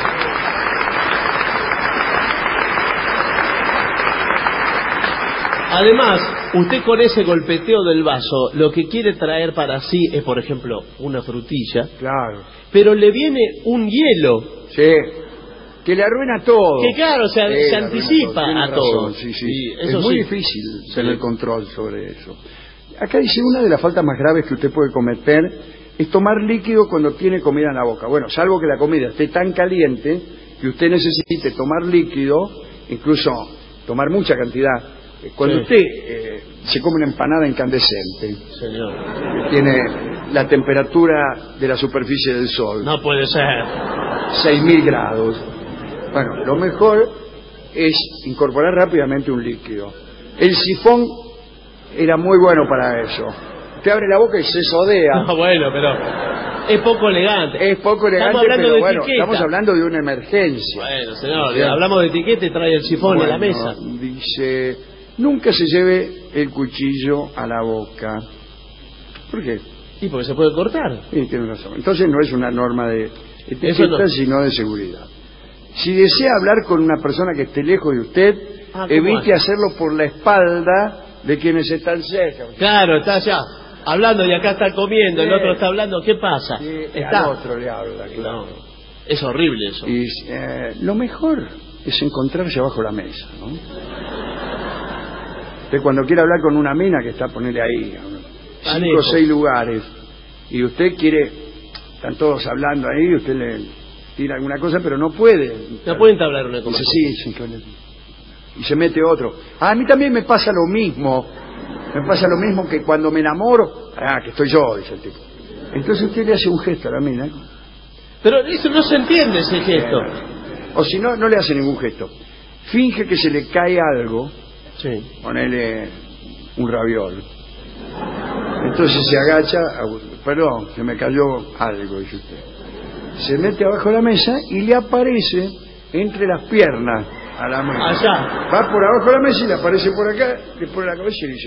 Además, usted con ese golpeteo del vaso, lo que quiere traer para sí es, por ejemplo, una frutilla. Claro. Pero le viene un hielo. Sí. Que le arruina todo. Que claro, se anticipa a todo. Sí. Eso es muy difícil tener control sobre eso. Acá dice, una de las faltas más graves que usted puede cometer es tomar líquido cuando tiene comida en la boca. Bueno, salvo que la comida esté tan caliente que usted necesite tomar líquido, incluso tomar mucha cantidad. Cuando usted se come una empanada incandescente, señor, que tiene la temperatura de la superficie del sol, no puede ser, 6.000 grados, bueno, lo mejor es incorporar rápidamente un líquido. El sifón era muy bueno para eso. Usted abre la boca y se sodea. No, bueno, pero es poco elegante. Es poco elegante, pero bueno, estamos hablando de una emergencia. Bueno, señor, hablamos de etiqueta y trae el sifón a la mesa. Dice, nunca se lleve el cuchillo a la boca. ¿Por qué? Sí, porque se puede cortar. Sí, tiene razón. Entonces no es una norma de etiqueta, sino de seguridad. Si desea hablar con una persona que esté lejos de usted, evite hacerlo por la espalda de quienes están cerca. Claro, está allá hablando y acá está comiendo, el otro está hablando. ¿Qué pasa? Sí, al otro le habla, claro. Es horrible eso. Y lo mejor es encontrarse abajo de la mesa, ¿no? Usted cuando quiere hablar con una mina que está, ponerle ahí 5 o 6 lugares, y usted quiere, están todos hablando ahí, usted le tira alguna cosa, pero no puede. No puede entablar una conversación. Sí, y se mete otro. A mí también me pasa lo mismo. Me pasa lo mismo que cuando me enamoro. Que estoy yo, dice el tipo. Entonces usted le hace un gesto a la mina. Pero eso no se entiende, ese gesto. O si no, no le hace ningún gesto. Finge que se le cae algo. Sí. Ponele un raviol. Entonces se agacha. Perdón, se me cayó algo, dice usted. Se mete abajo de la mesa y le aparece entre las piernas a la mesa. Allá. Va por abajo de la mesa y le aparece por acá, le pone la cabeza y le dice...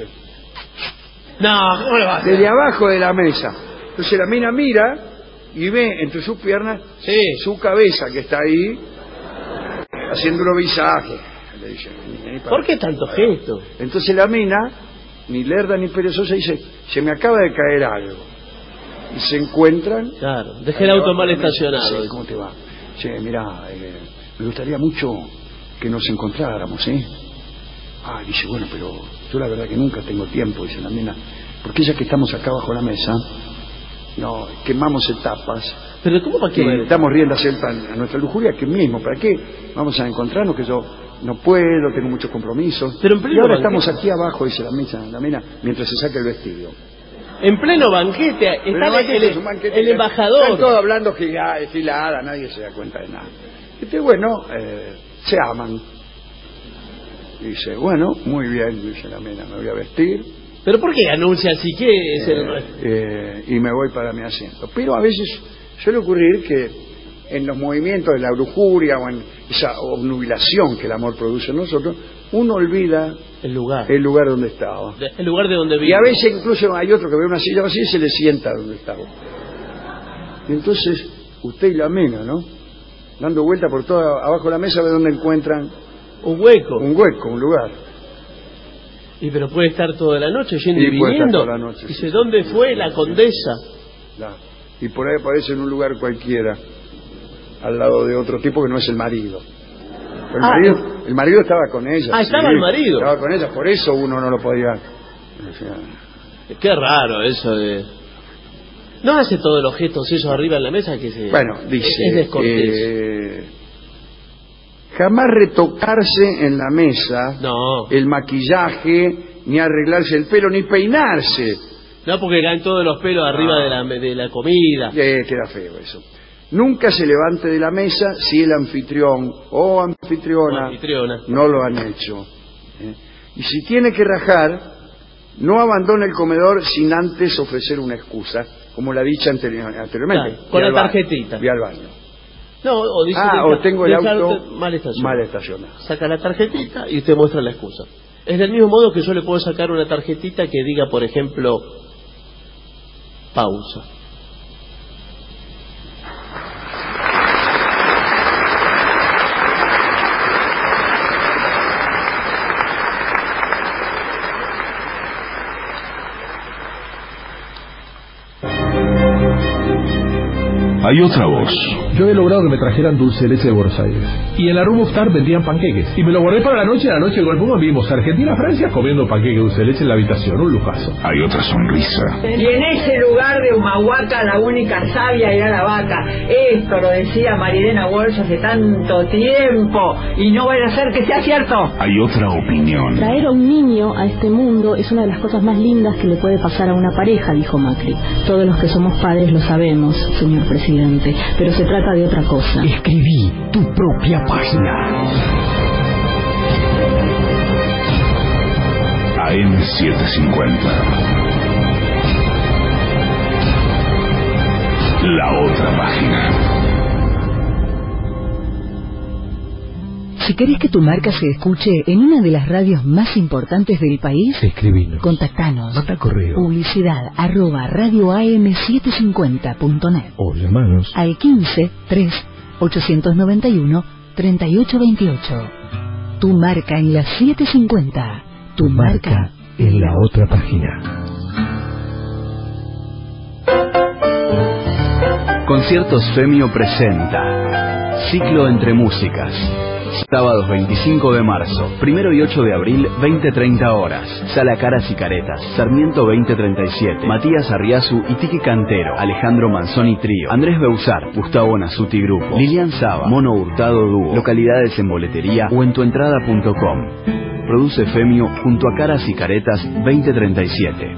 No, ¿cómo le va a hacer? Desde abajo de la mesa. Entonces la mina mira y ve entre sus piernas su cabeza que está ahí haciendo un visaje. Le dice, ¿por qué tanto gesto? Entonces la mina, ni lerda ni perezosa, dice, se me acaba de caer algo. Y se encuentran. Claro, dejé el auto mal estacionado. Sí, ¿cómo te va? Che, mirá, me gustaría mucho que nos encontráramos, ¿eh? Dice, bueno, pero yo la verdad que nunca tengo tiempo, dice la mina, porque ya que estamos acá bajo la mesa, no, quemamos etapas. ¿Pero cómo para qué? Damos rienda suelta a nuestra lujuria, que mismo, ¿para qué? Vamos a encontrarnos, que yo no puedo, tengo muchos compromisos. Pero y ahora estamos aquí abajo, dice la mina, mientras se saca el vestido. En pleno banquete, está el embajador. Están todos hablando gilada, nadie se da cuenta de nada. Y bueno, se aman. Dice, bueno, muy bien, dice la mina, me voy a vestir. ¿Pero por qué anuncia así? ¿Qué es y me voy para mi asiento. Pero a veces suele ocurrir que en los movimientos de la lujuria o en esa obnubilación que el amor produce en nosotros, uno olvida el lugar donde estaba. El lugar de donde vive. Y a veces incluso hay otro que ve una silla vacía y se le sienta donde estaba. Y entonces usted y la mina, ¿no? Dando vuelta por toda abajo de la mesa, ve dónde encuentran un hueco, un lugar. Y pero puede estar toda la noche yendo y viniendo. Dice, ¿dónde fue la condesa? Y por ahí aparece en un lugar cualquiera, al lado de otro tipo que no es el marido. El marido estaba con ella. Estaba el marido. Estaba con ella, por eso uno no lo podía. Qué raro eso de... No hace todos los gestos esos arriba en la mesa que se... Bueno, dice... Es descortés. Jamás retocarse en la mesa, el maquillaje, ni arreglarse el pelo, ni peinarse. No, porque caen todos los pelos arriba de la comida. Queda feo eso. Nunca se levante de la mesa si el anfitrión o anfitriona no lo han hecho. Y si tiene que rajar, no abandone el comedor sin antes ofrecer una excusa, como la dicha anteriormente. Claro, con la tarjetita. Voy al baño. No, o dice o tengo el auto mal estacionado. Saca la tarjetita y usted muestra la excusa. Es del mismo modo que yo le puedo sacar una tarjetita que diga, por ejemplo, pausa. Hay otra voz. Yo he logrado que me trajeran dulce de leche de Buenos Aires. Y en la Room of Star vendían panqueques. Y me lo guardé para la noche. En la noche de golpe vimos Argentina-Francia comiendo panqueques dulce de leche en la habitación. Un lujazo. Hay otra sonrisa. Y en ese lugar de Humahuaca la única sabia era la vaca. Esto lo decía Marilena Walsh hace tanto tiempo. Y no vaya a ser que sea cierto. Hay otra opinión. Traer a un niño a este mundo es una de las cosas más lindas que le puede pasar a una pareja, dijo Macri. Todos los que somos padres lo sabemos, señor presidente. Pero se trata de otra cosa. Escribí tu propia página. AM750. La otra página. Si querés que tu marca se escuche en una de las radios más importantes del país, escribinos. Contactanos. Manda correo. Publicidad @radioam750.net. O llamanos al 15 3 891 3828. Tu marca en la 750. Tu marca en la otra página. Conciertos Femio presenta Ciclo entre Músicas. Sábados 25 de marzo, 1 y 8 de abril, 20-30 horas. Sala Caras y Caretas, Sarmiento 2037. Matías Arriazu y Tiki Cantero. Alejandro Manzoni Trío. Andrés Beusar, Gustavo Nasuti Grupo. Lilian Saba, Mono Hurtado Dúo. Localidades en boletería o en tuentrada.com. Produce Femio junto a Caras y Caretas 2037.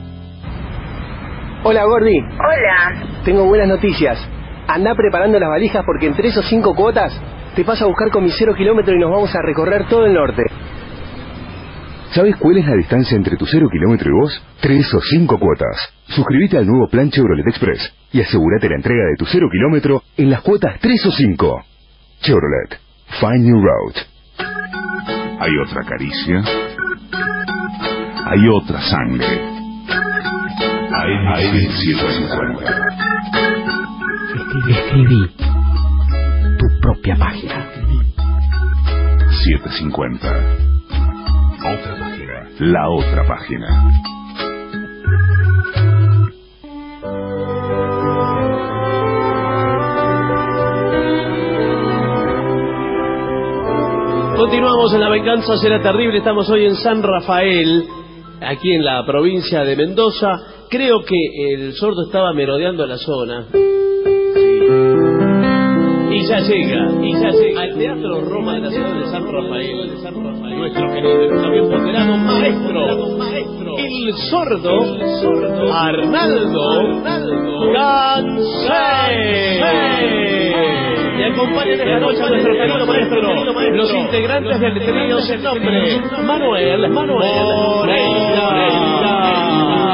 Hola Gordi. Hola. Tengo buenas noticias. Andá preparando las valijas porque entre esos 5 cuotas te paso a buscar con mi 0 kilómetro y nos vamos a recorrer todo el norte. ¿Sabes cuál es la distancia entre tu 0 kilómetro y vos? 3 o 5 cuotas. Suscríbete al nuevo plan Chevrolet Express y asegúrate la entrega de tu 0 kilómetro en las cuotas 3 o 5. Chevrolet. Find New Route. Hay otra caricia. Hay otra sangre. Hay 750. Escribí tu propia página. 750. Otra página. La otra página. Continuamos en La Venganza Será Terrible. Estamos hoy en San Rafael, aquí en la provincia de Mendoza. Creo que el sordo estaba merodeando la zona. Y ya llega al Teatro Roma de la ciudad de San Rafael, nuestro querido y nunca bien ponderado maestro, el sordo Arnaldo Gansé. Y acompañan esta noche a nuestro querido maestro, los integrantes del trío sin nombre, Manuel Moreira,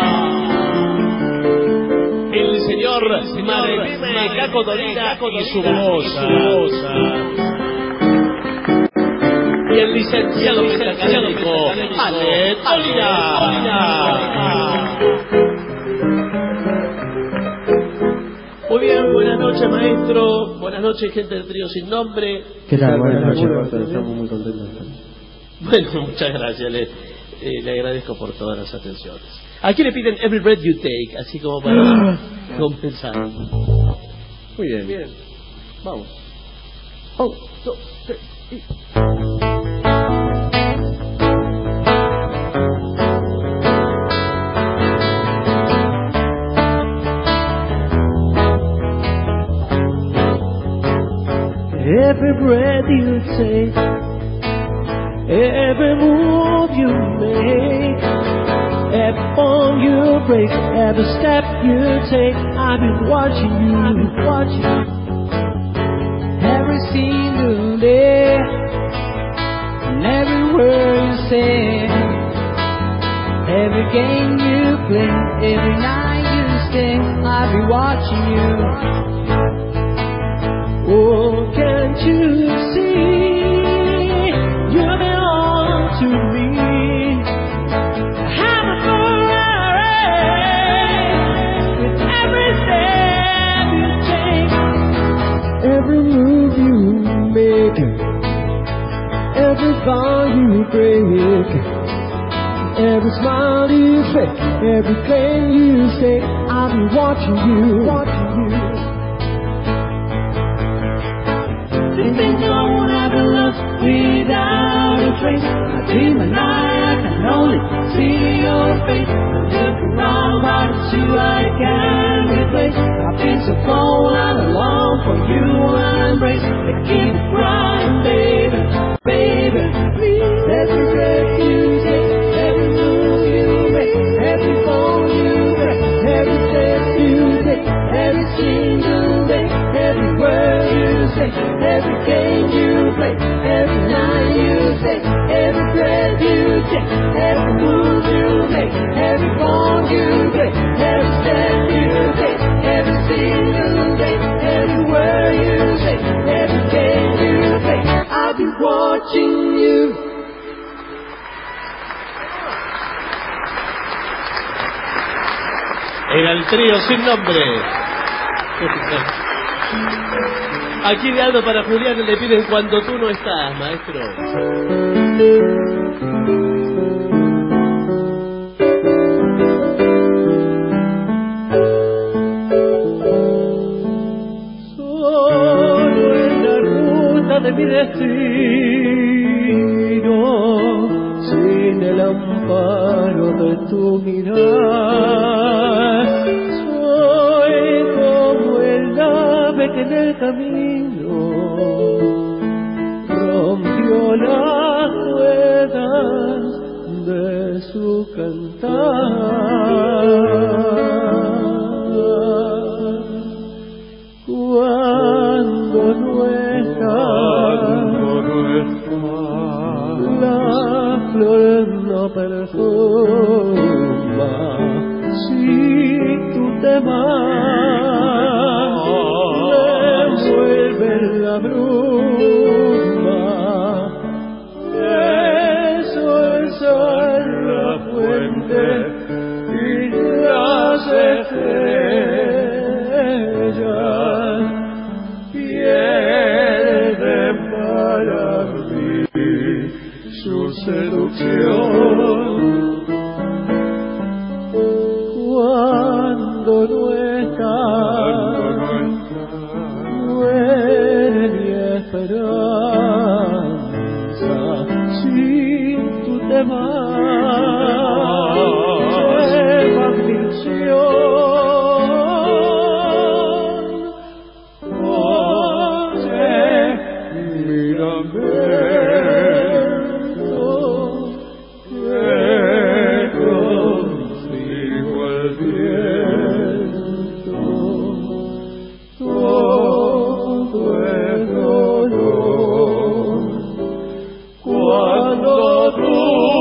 el señor Mareme Caco Dolina y su moza, y el licenciado académico Ale Dolina. Muy bien, buenas noches maestro, buenas noches gente del trío sin nombre. ¿Qué tal? Buenas noches, estamos muy contentos. Bueno, muchas gracias, le agradezco por todas las atenciones. Aquí le piden Every Breath You Take, así como para compensar. Muy bien. Vamos. 1, 2, 3 y... Every breath you take, every move you make, every fall you break, every step you take, I've been watching you, every single day, and every word you say, every game you play, every night you stay, I've been watching you. Oh, can't you see, you belong to me. I'm a Ferrari with every step you take, every move you make, every vow you break, every smile you fake, every claim you say, I'll be watching you. You think I won't have a love without a trace. I dream at night, I can only see your face. I look around, but it's you I can't replace. I've been so cold, I long for you and embrace. I keep crying, baby, baby, please. Every breath you take, every move you make, every fall you break, every step you take, every single day, every word you say, every game you play, every night you say, every breath you take, every move you make, every fall you break, every step you take, every single day, every word you say, every game you play, I'll be watching you. Era el trío sin nombre. Aquí de Aldo para Julián le piden Cuando tú no estás, maestro. de mi destino, sin el amparo de tu mirar. Soy como el ave que en el camino rompió las ruedas de su cantar. Cuando no está, la flor no perfuma. Si tú te vas, envuelve la bruma. Eso es la fuente y las estrellas pierden para mí su seducción. Cuando no estás, muere mi esperanza. Si tú te vas, lleva mi ilusión. Oye, mírame, que consigo el viento. Todo es dolor cuando tú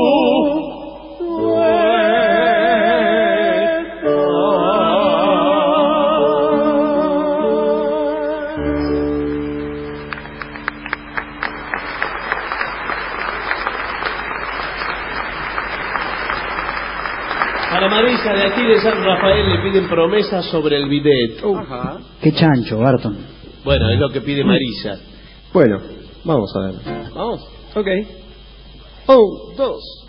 Para Marisa, de aquí de San Rafael, le piden promesas sobre el bidet. Ajá. Qué chancho, Barton. Bueno, es lo que pide Marisa. Bueno, vamos a ver. Vamos. Ok. 1, 2.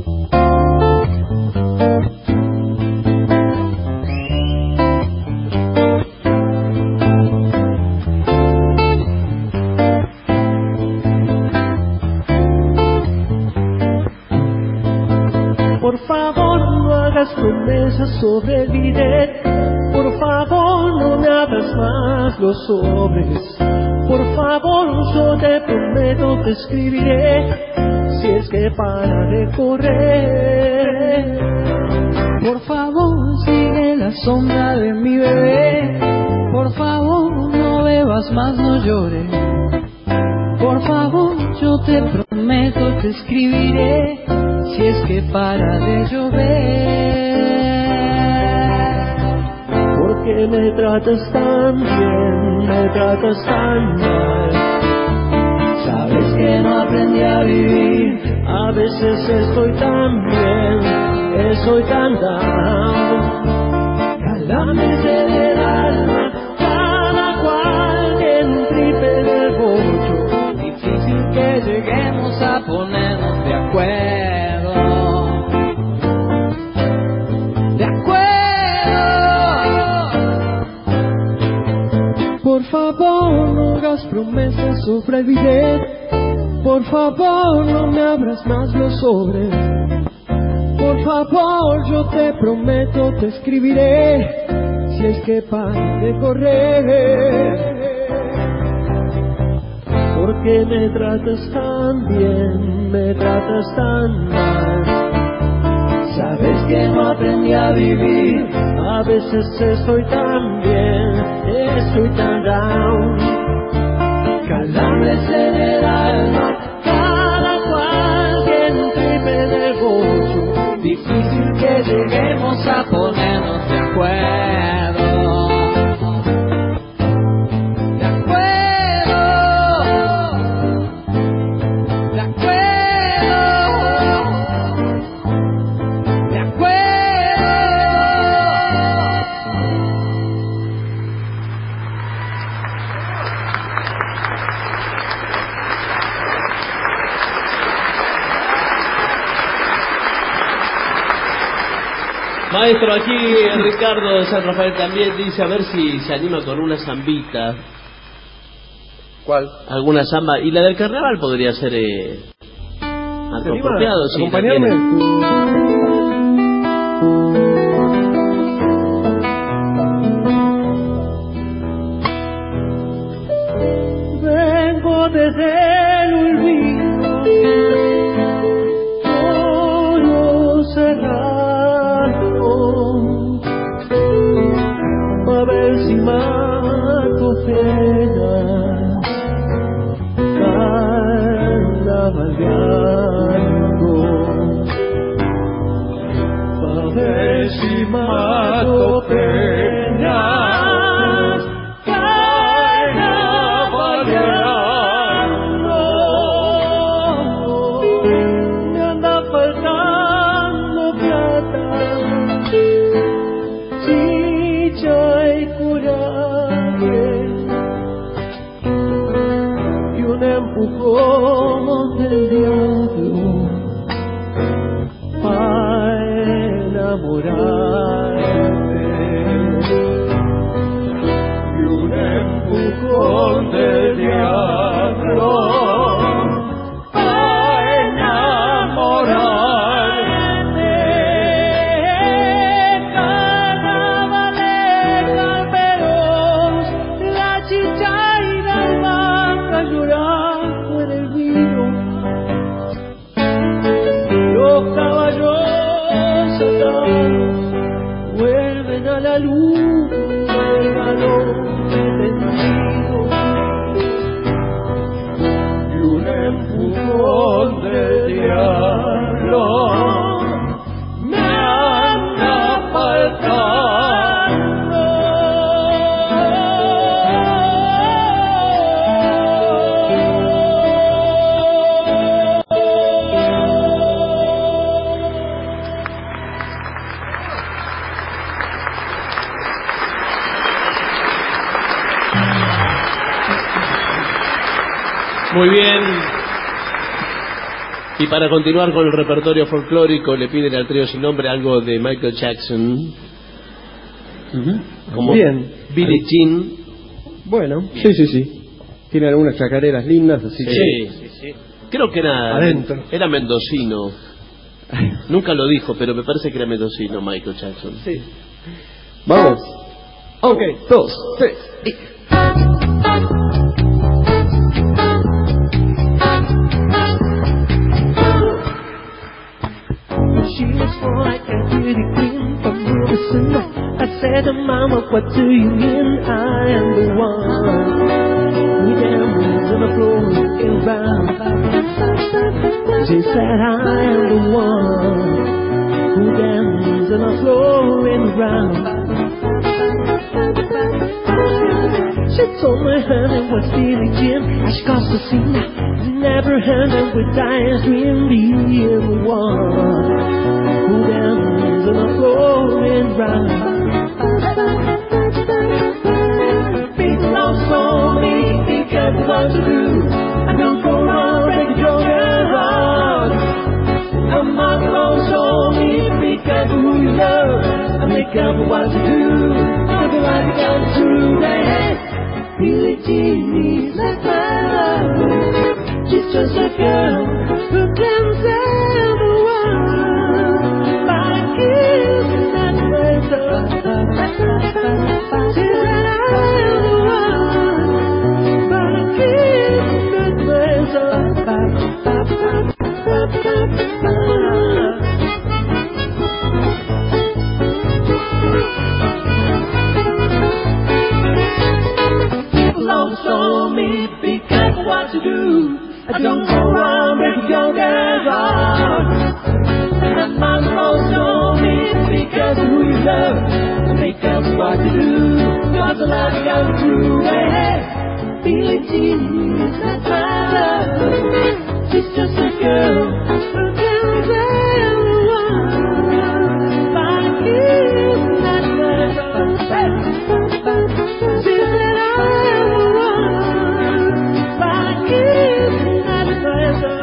Por favor, no hagas promesas sobre el bidet. Por favor, no me abras más los sobres. Por favor, yo te prometo que escribiré si es que para de correr. Por favor, sigue la sombra de mi bebé. Por favor, no bebas más, no llores. Por favor, yo te prometo que escribiré si es que para de llover. Porque me tratas tan bien, me tratas tan mal. Sabes que no aprendí a vivir. A veces estoy tan bien, estoy tan down. Calambres en el alma, cada cual en un triple del bocho. Difícil que lleguemos a ponernos de acuerdo. De acuerdo. Por favor, no hagas promesas sobre el bidet. Por favor, no me abras más los sobres. Por favor, yo te prometo te escribiré si es que para de correr. Porque me tratas tan bien, me tratas tan mal. Sabes que no aprendí a vivir. A veces estoy tan bien, estoy tan down. Calambres en el alma, cada cual tiene un triple del bocho. Difícil que lleguemos a ponernos de acuerdo. De acuerdo. De acuerdo. De acuerdo. Maestro, aquí Ricardo de San Rafael también dice a ver si se anima con una zambita. ¿Cuál? Alguna samba. Y la del carnaval podría ser apropiado. Sí, acompañarme. Desde el olvido, todo cerrado, a ver si mato penas, carnavaleando, a ver si mato penas. Como del diablo para enamorarte y un empujón del diablo para enamorarte. Carnavales, carperos, la chichaira y vaca llorar. Los caballos atados vuelven a la luz del galope tendido y un empujón del diablo me anda faltando. Muy bien. Y para continuar con el repertorio folclórico, le piden al trío sin nombre algo de Michael Jackson. Como bien. Billie Jean. Bueno, sí. Tiene algunas chacareras lindas, así que... Sí. Creo que era mendocino. Nunca lo dijo, pero me parece que era mendocino Michael Jackson. Sí. Vamos. 1, 2, 3 y... She was like a pretty queen from Wilson. I said to Mama, what do you mean I am the one who dances on the floor and round? She said I am the one who dances on the floor and round. She told me her name was Billie Jean. I she caused a scene. Never heard them with dying dream. Being the one who dances on the floor and round. People all saw me, think of what to do. I don't go around breaking your heart. I'm not alone, saw me, think of who you love. I make up what to do. Nothing like I got through that. Billie Jean is like my love. She's just a girl who can save the world by kissing that razor. She said I am the one by kissing that razor. People all saw me, think I know what to do. I don't go around breaking your heart. And my mom told me because who you love, make up what to do. Cause a lot goes through it. Billie Jean is not my love. She's just a girl who can save the world by kissing that razor. She said I am the one by kissing that razor.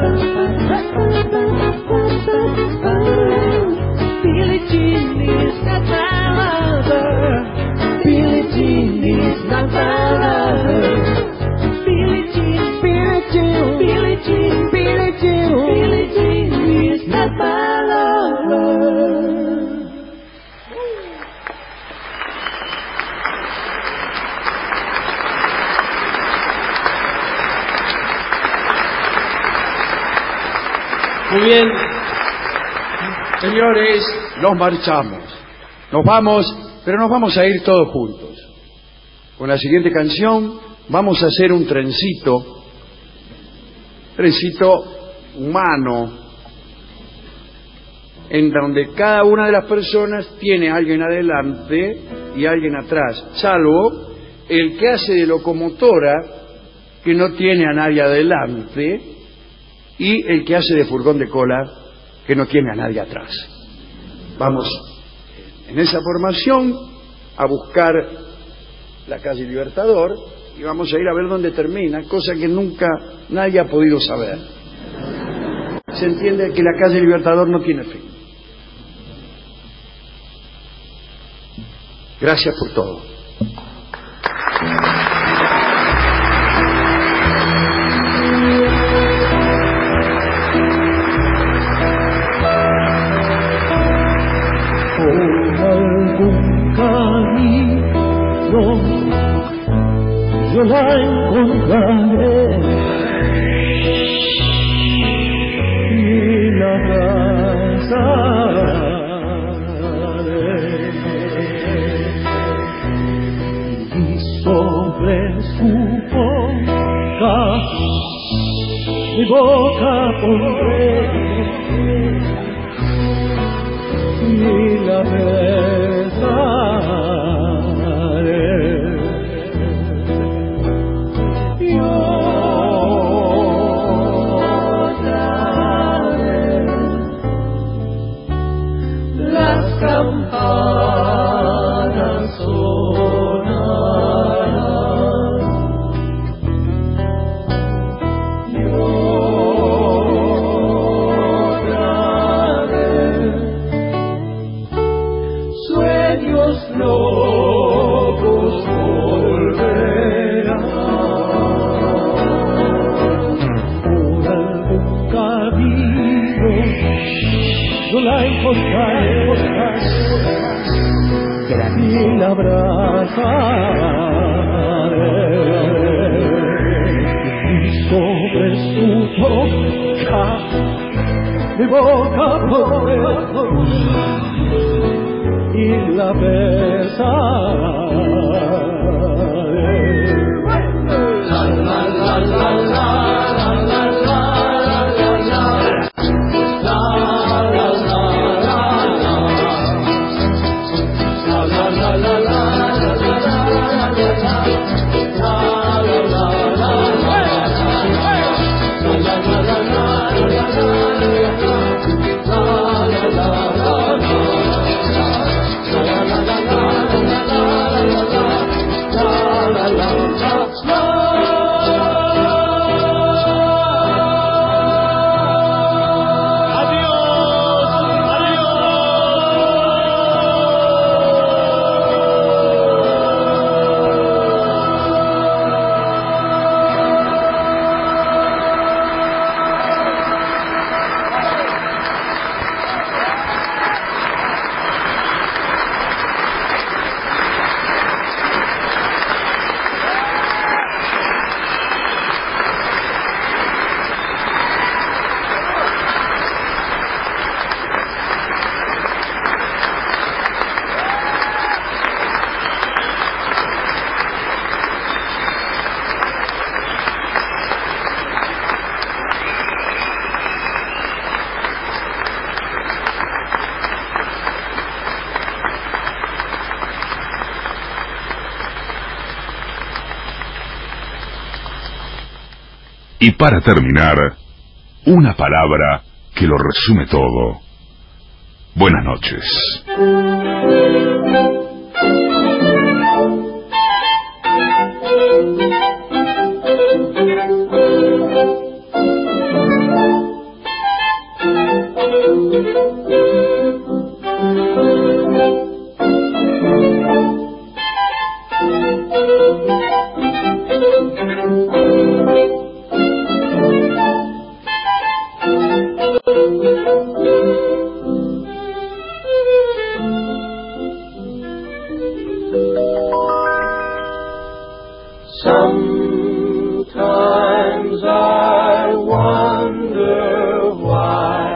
Billie Jean is not my lover. Billie Jean is not my lover. Muy bien. Señores, nos marchamos. Nos vamos, pero nos vamos a ir todos juntos. Con la siguiente canción vamos a hacer un trencito humano, en donde cada una de las personas tiene a alguien adelante y a alguien atrás, salvo el que hace de locomotora, que no tiene a nadie adelante, y el que hace de furgón de cola, que no tiene a nadie atrás. Vamos en esa formación a buscar la calle Libertador y vamos a ir a ver dónde termina, cosa que nunca nadie ha podido saber. Se entiende que la calle Libertador no tiene fin. Gracias por todo. Yo la encontraré y la abrazaré y sobre su boca mi boca pondré y la besaré. Campanas sonarán, lloraré, sueños locos volverán, por algún camino yo la encontraré y la abrazaré y sobre su boca mi boca pondré y la besaré. La la la la la. Y para terminar, una palabra que lo resume todo. Buenas noches. Sometimes I wonder why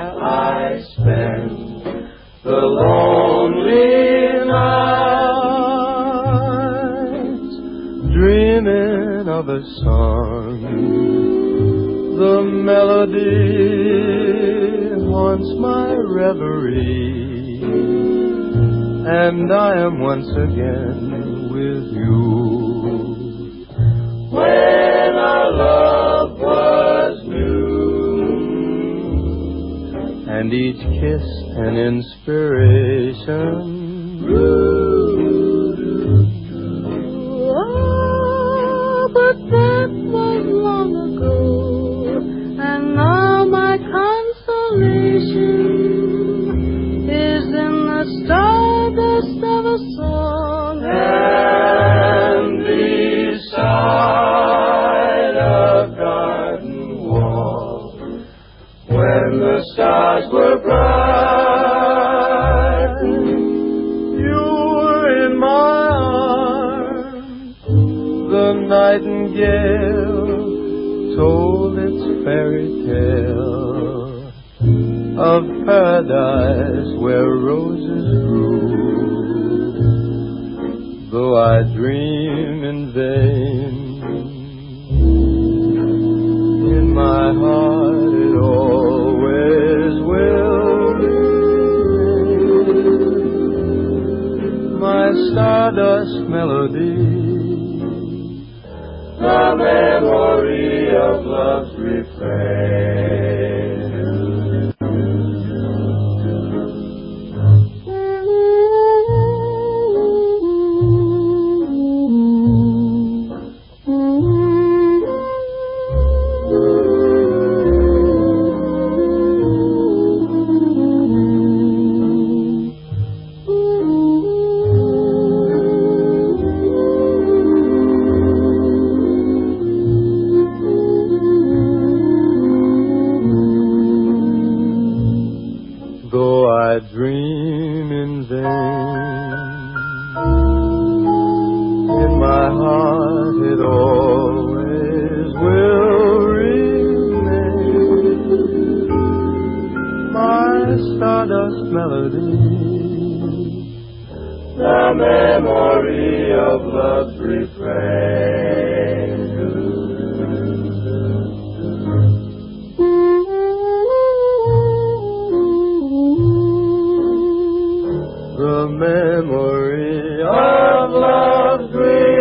of a song. The melody haunts my reverie, and I am once again with you. When our love was new, and each kiss an inspiration. But that was long ago, and now my consolation is in the stardust of a song. And beside a garden wall, when the stars were bright, you were in my arms. The nightingale told its fairy tale of paradise where roses grew. Though I dream in vain, in my heart it always will remain. My stardust melody, the memory of love's refrain. Dream in vain, in my heart it always will remain. My stardust melody, the memory of love's refrain. The memory of love's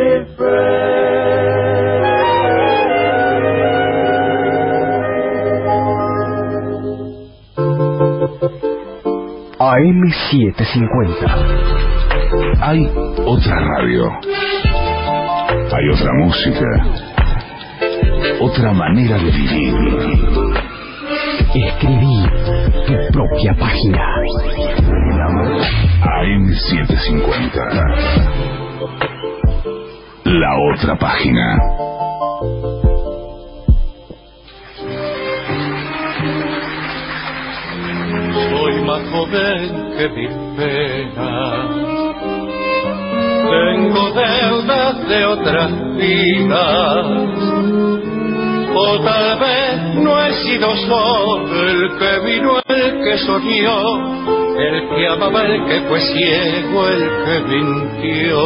AM750. Hay otra radio. Hay otra música. Otra manera de vivir. Escribí tu propia página. AM750. La otra página. Soy más joven que mis penas, tengo deudas de otras vidas, o tal vez no he sido solo el que vino, el que soñó, el que amaba, el que fue ciego, el que mintió.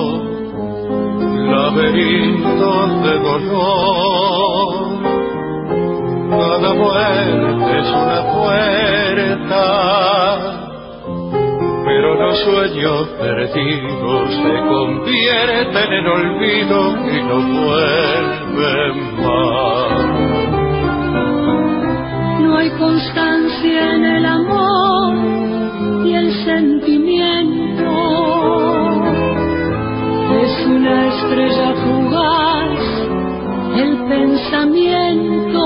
Laberintos de dolor, cada muerte es una puerta, pero los sueños perdidos se convierten en olvido y no vuelven más. No hay constancia en el amor y el sentimiento, es una estrella fugaz el pensamiento,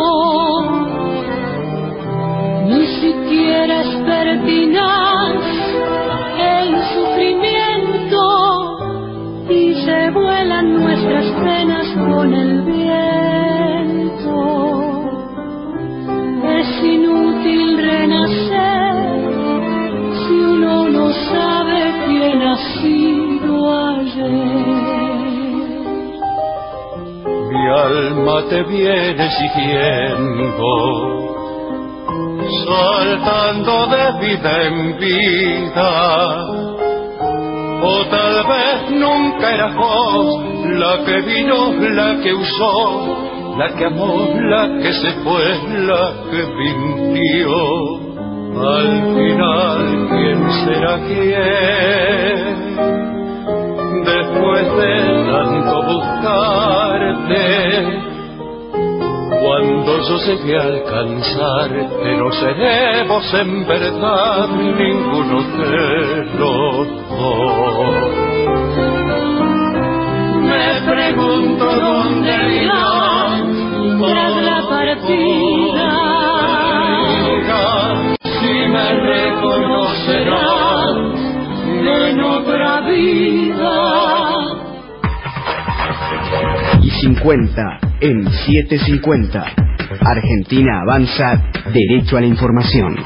ni siquiera es pertinaz el sufrimiento, y se vuelan nuestras penas con el viento. Es inútil renacer si uno no sabe quién ha sido ayer. Mi alma te viene siguiendo, saltando de vida en vida, O tal vez nunca eras vos la que vino, la que usó, la que amó, la que se fue, la que mintió. Al final, ¿quién será quién? Después de tanto buscarte, cuando yo llegué a alcanzarte, no seremos en verdad ninguno de los dos. Me pregunto dónde irán tras la partida, si me reconocerán en otra vida. Y 50 en 750. Argentina avanza, derecho a la información.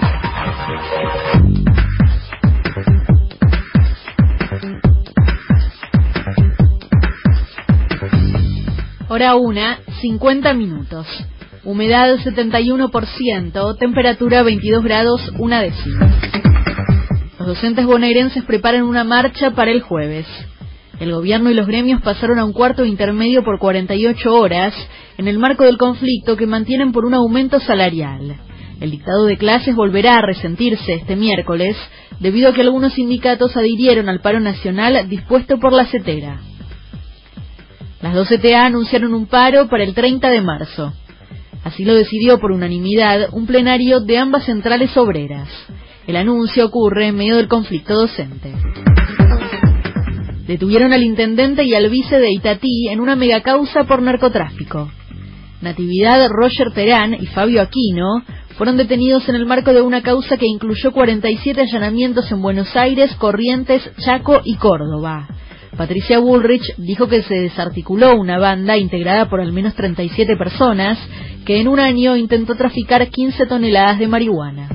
Hora 1, 50 minutos. Humedad 71%, temperatura 22 grados 1 décima. Los docentes bonaerenses preparan una marcha para el jueves. El gobierno y los gremios pasaron a un cuarto intermedio por 48 horas en el marco del conflicto que mantienen por un aumento salarial. El dictado de clases volverá a resentirse este miércoles debido a que algunos sindicatos adhirieron al paro nacional dispuesto por la CETERA. Las dos CTA anunciaron un paro para el 30 de marzo. Así lo decidió por unanimidad un plenario de ambas centrales obreras. El anuncio ocurre en medio del conflicto docente. Detuvieron al intendente y al vice de Itatí en una megacausa por narcotráfico. Natividad Roger Terán y Fabio Aquino fueron detenidos en el marco de una causa que incluyó 47 allanamientos en Buenos Aires, Corrientes, Chaco y Córdoba. Patricia Bullrich dijo que se desarticuló una banda integrada por al menos 37 personas que en un año intentó traficar 15 toneladas de marihuana.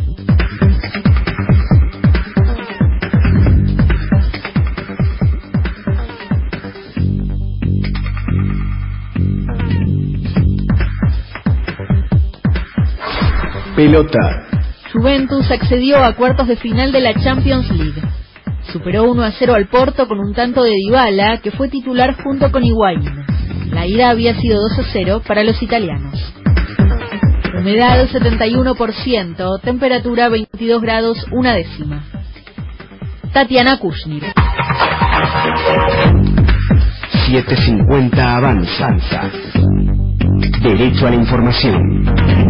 Pelota. Juventus accedió a cuartos de final de la Champions League. Superó 1-0 al Porto con un tanto de Dybala, que fue titular junto con Higuaín. La ida había sido 2-0 para los italianos. Humedad 71%, temperatura 22 grados 1 décima. Tatiana Kushnir. 750 avanza. Derecho a la información.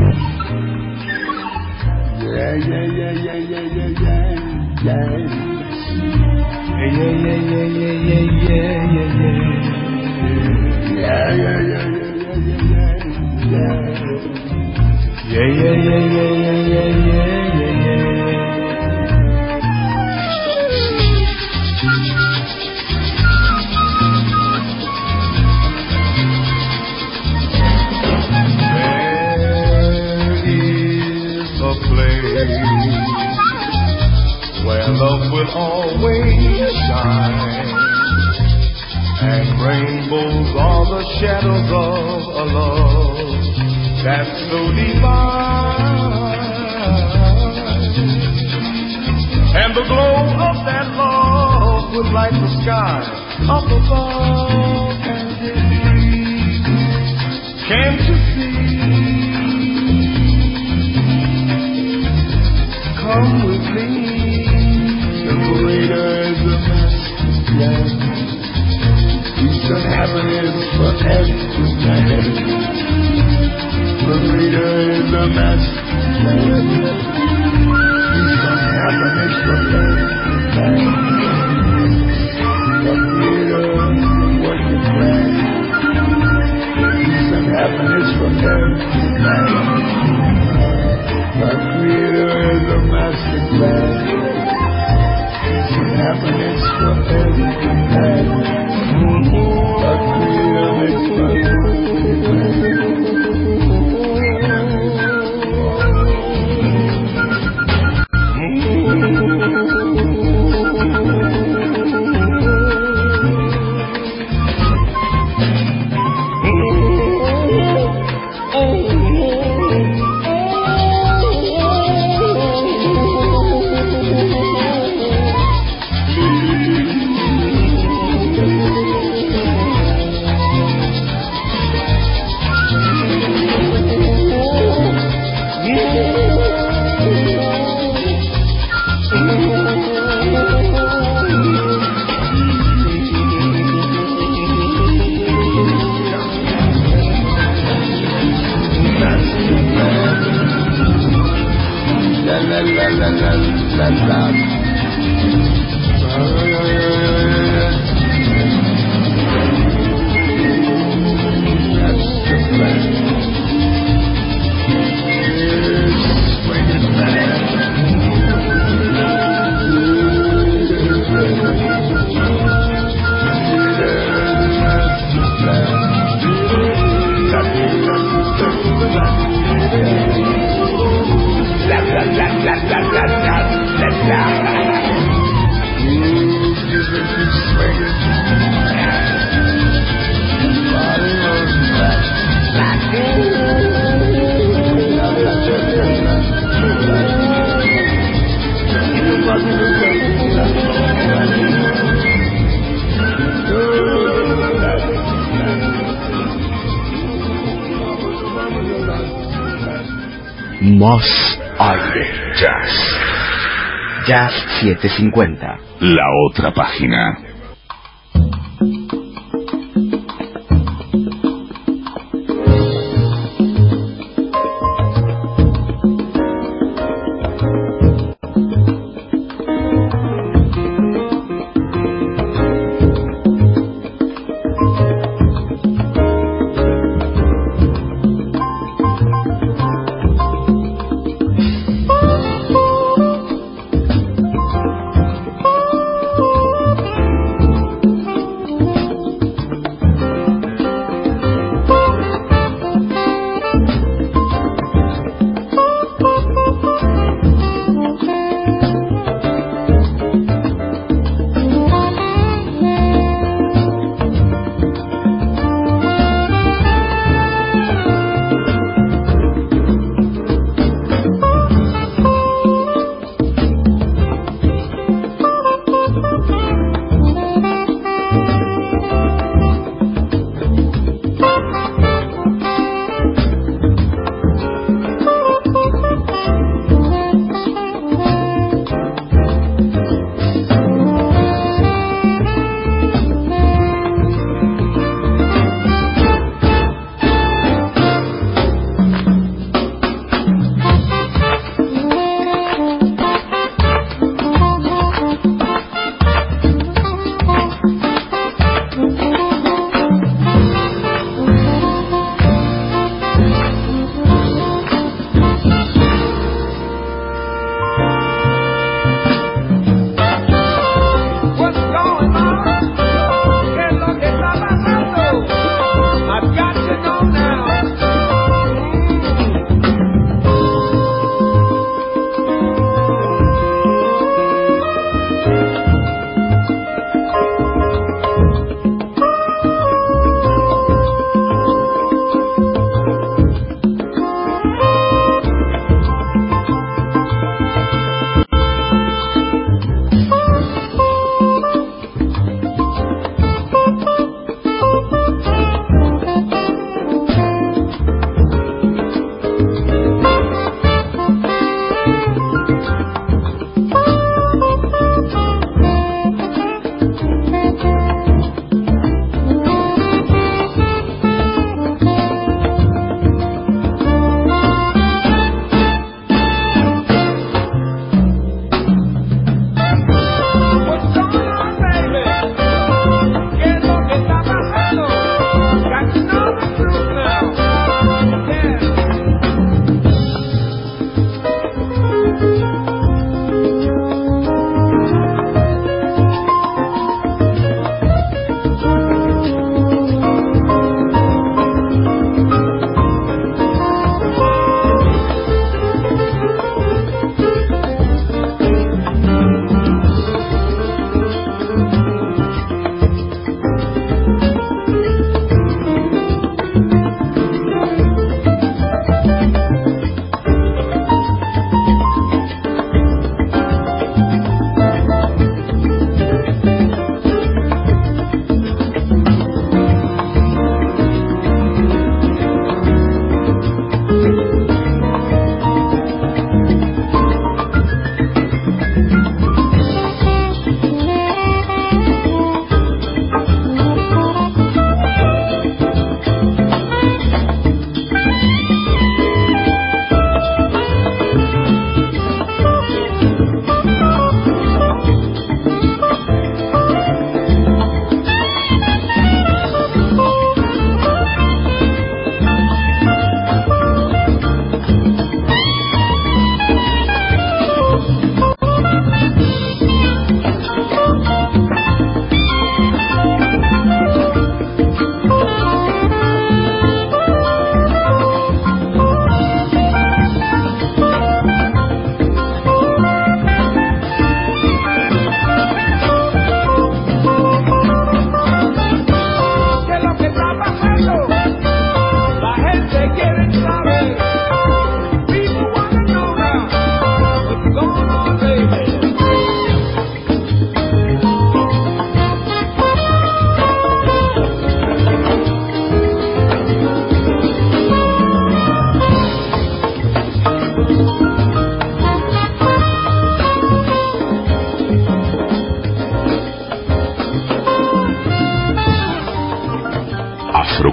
Where love will always shine, and rainbows are the shadows of a love that's so divine, and the glow of that love will light the sky up above. Can't you see? Come with me. Greater is the land. Peace and happiness forever tonight. The greater is the land. Peace and happiness forever tonight. The greater was the plan. Peace and happiness forever tonight. The creator is the master plan. Happiness for everything. The creator makes Más aire. Jazz. Jazz 750. La otra página.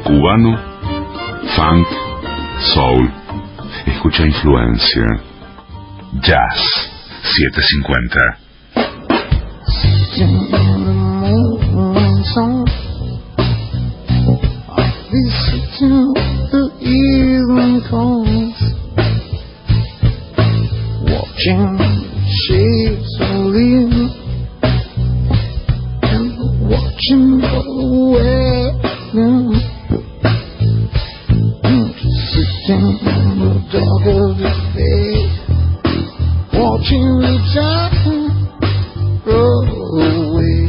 cubano, funk, soul. Escucha influencia. Jazz 750. Watching shades of leaves and watching go away. Sitting in the dark of the day, watching the time roll away.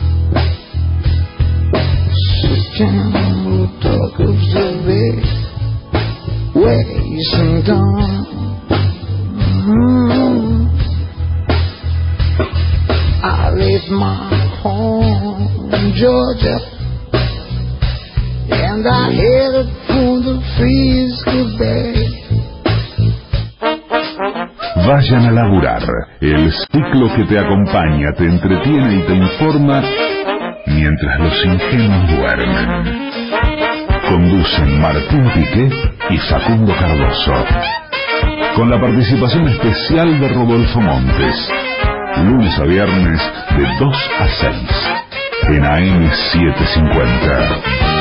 Sitting in the dark of the day, wasting time. I left my home in Georgia, and I headed for the Frisco Bay. Vayan a laburar, el ciclo que te acompaña, te entretiene y te informa mientras los ingenuos duermen. Conducen Martín Piqué y Facundo Cardoso, con la participación especial de Rodolfo Montes, lunes a viernes de 2 a 6 en AM 750.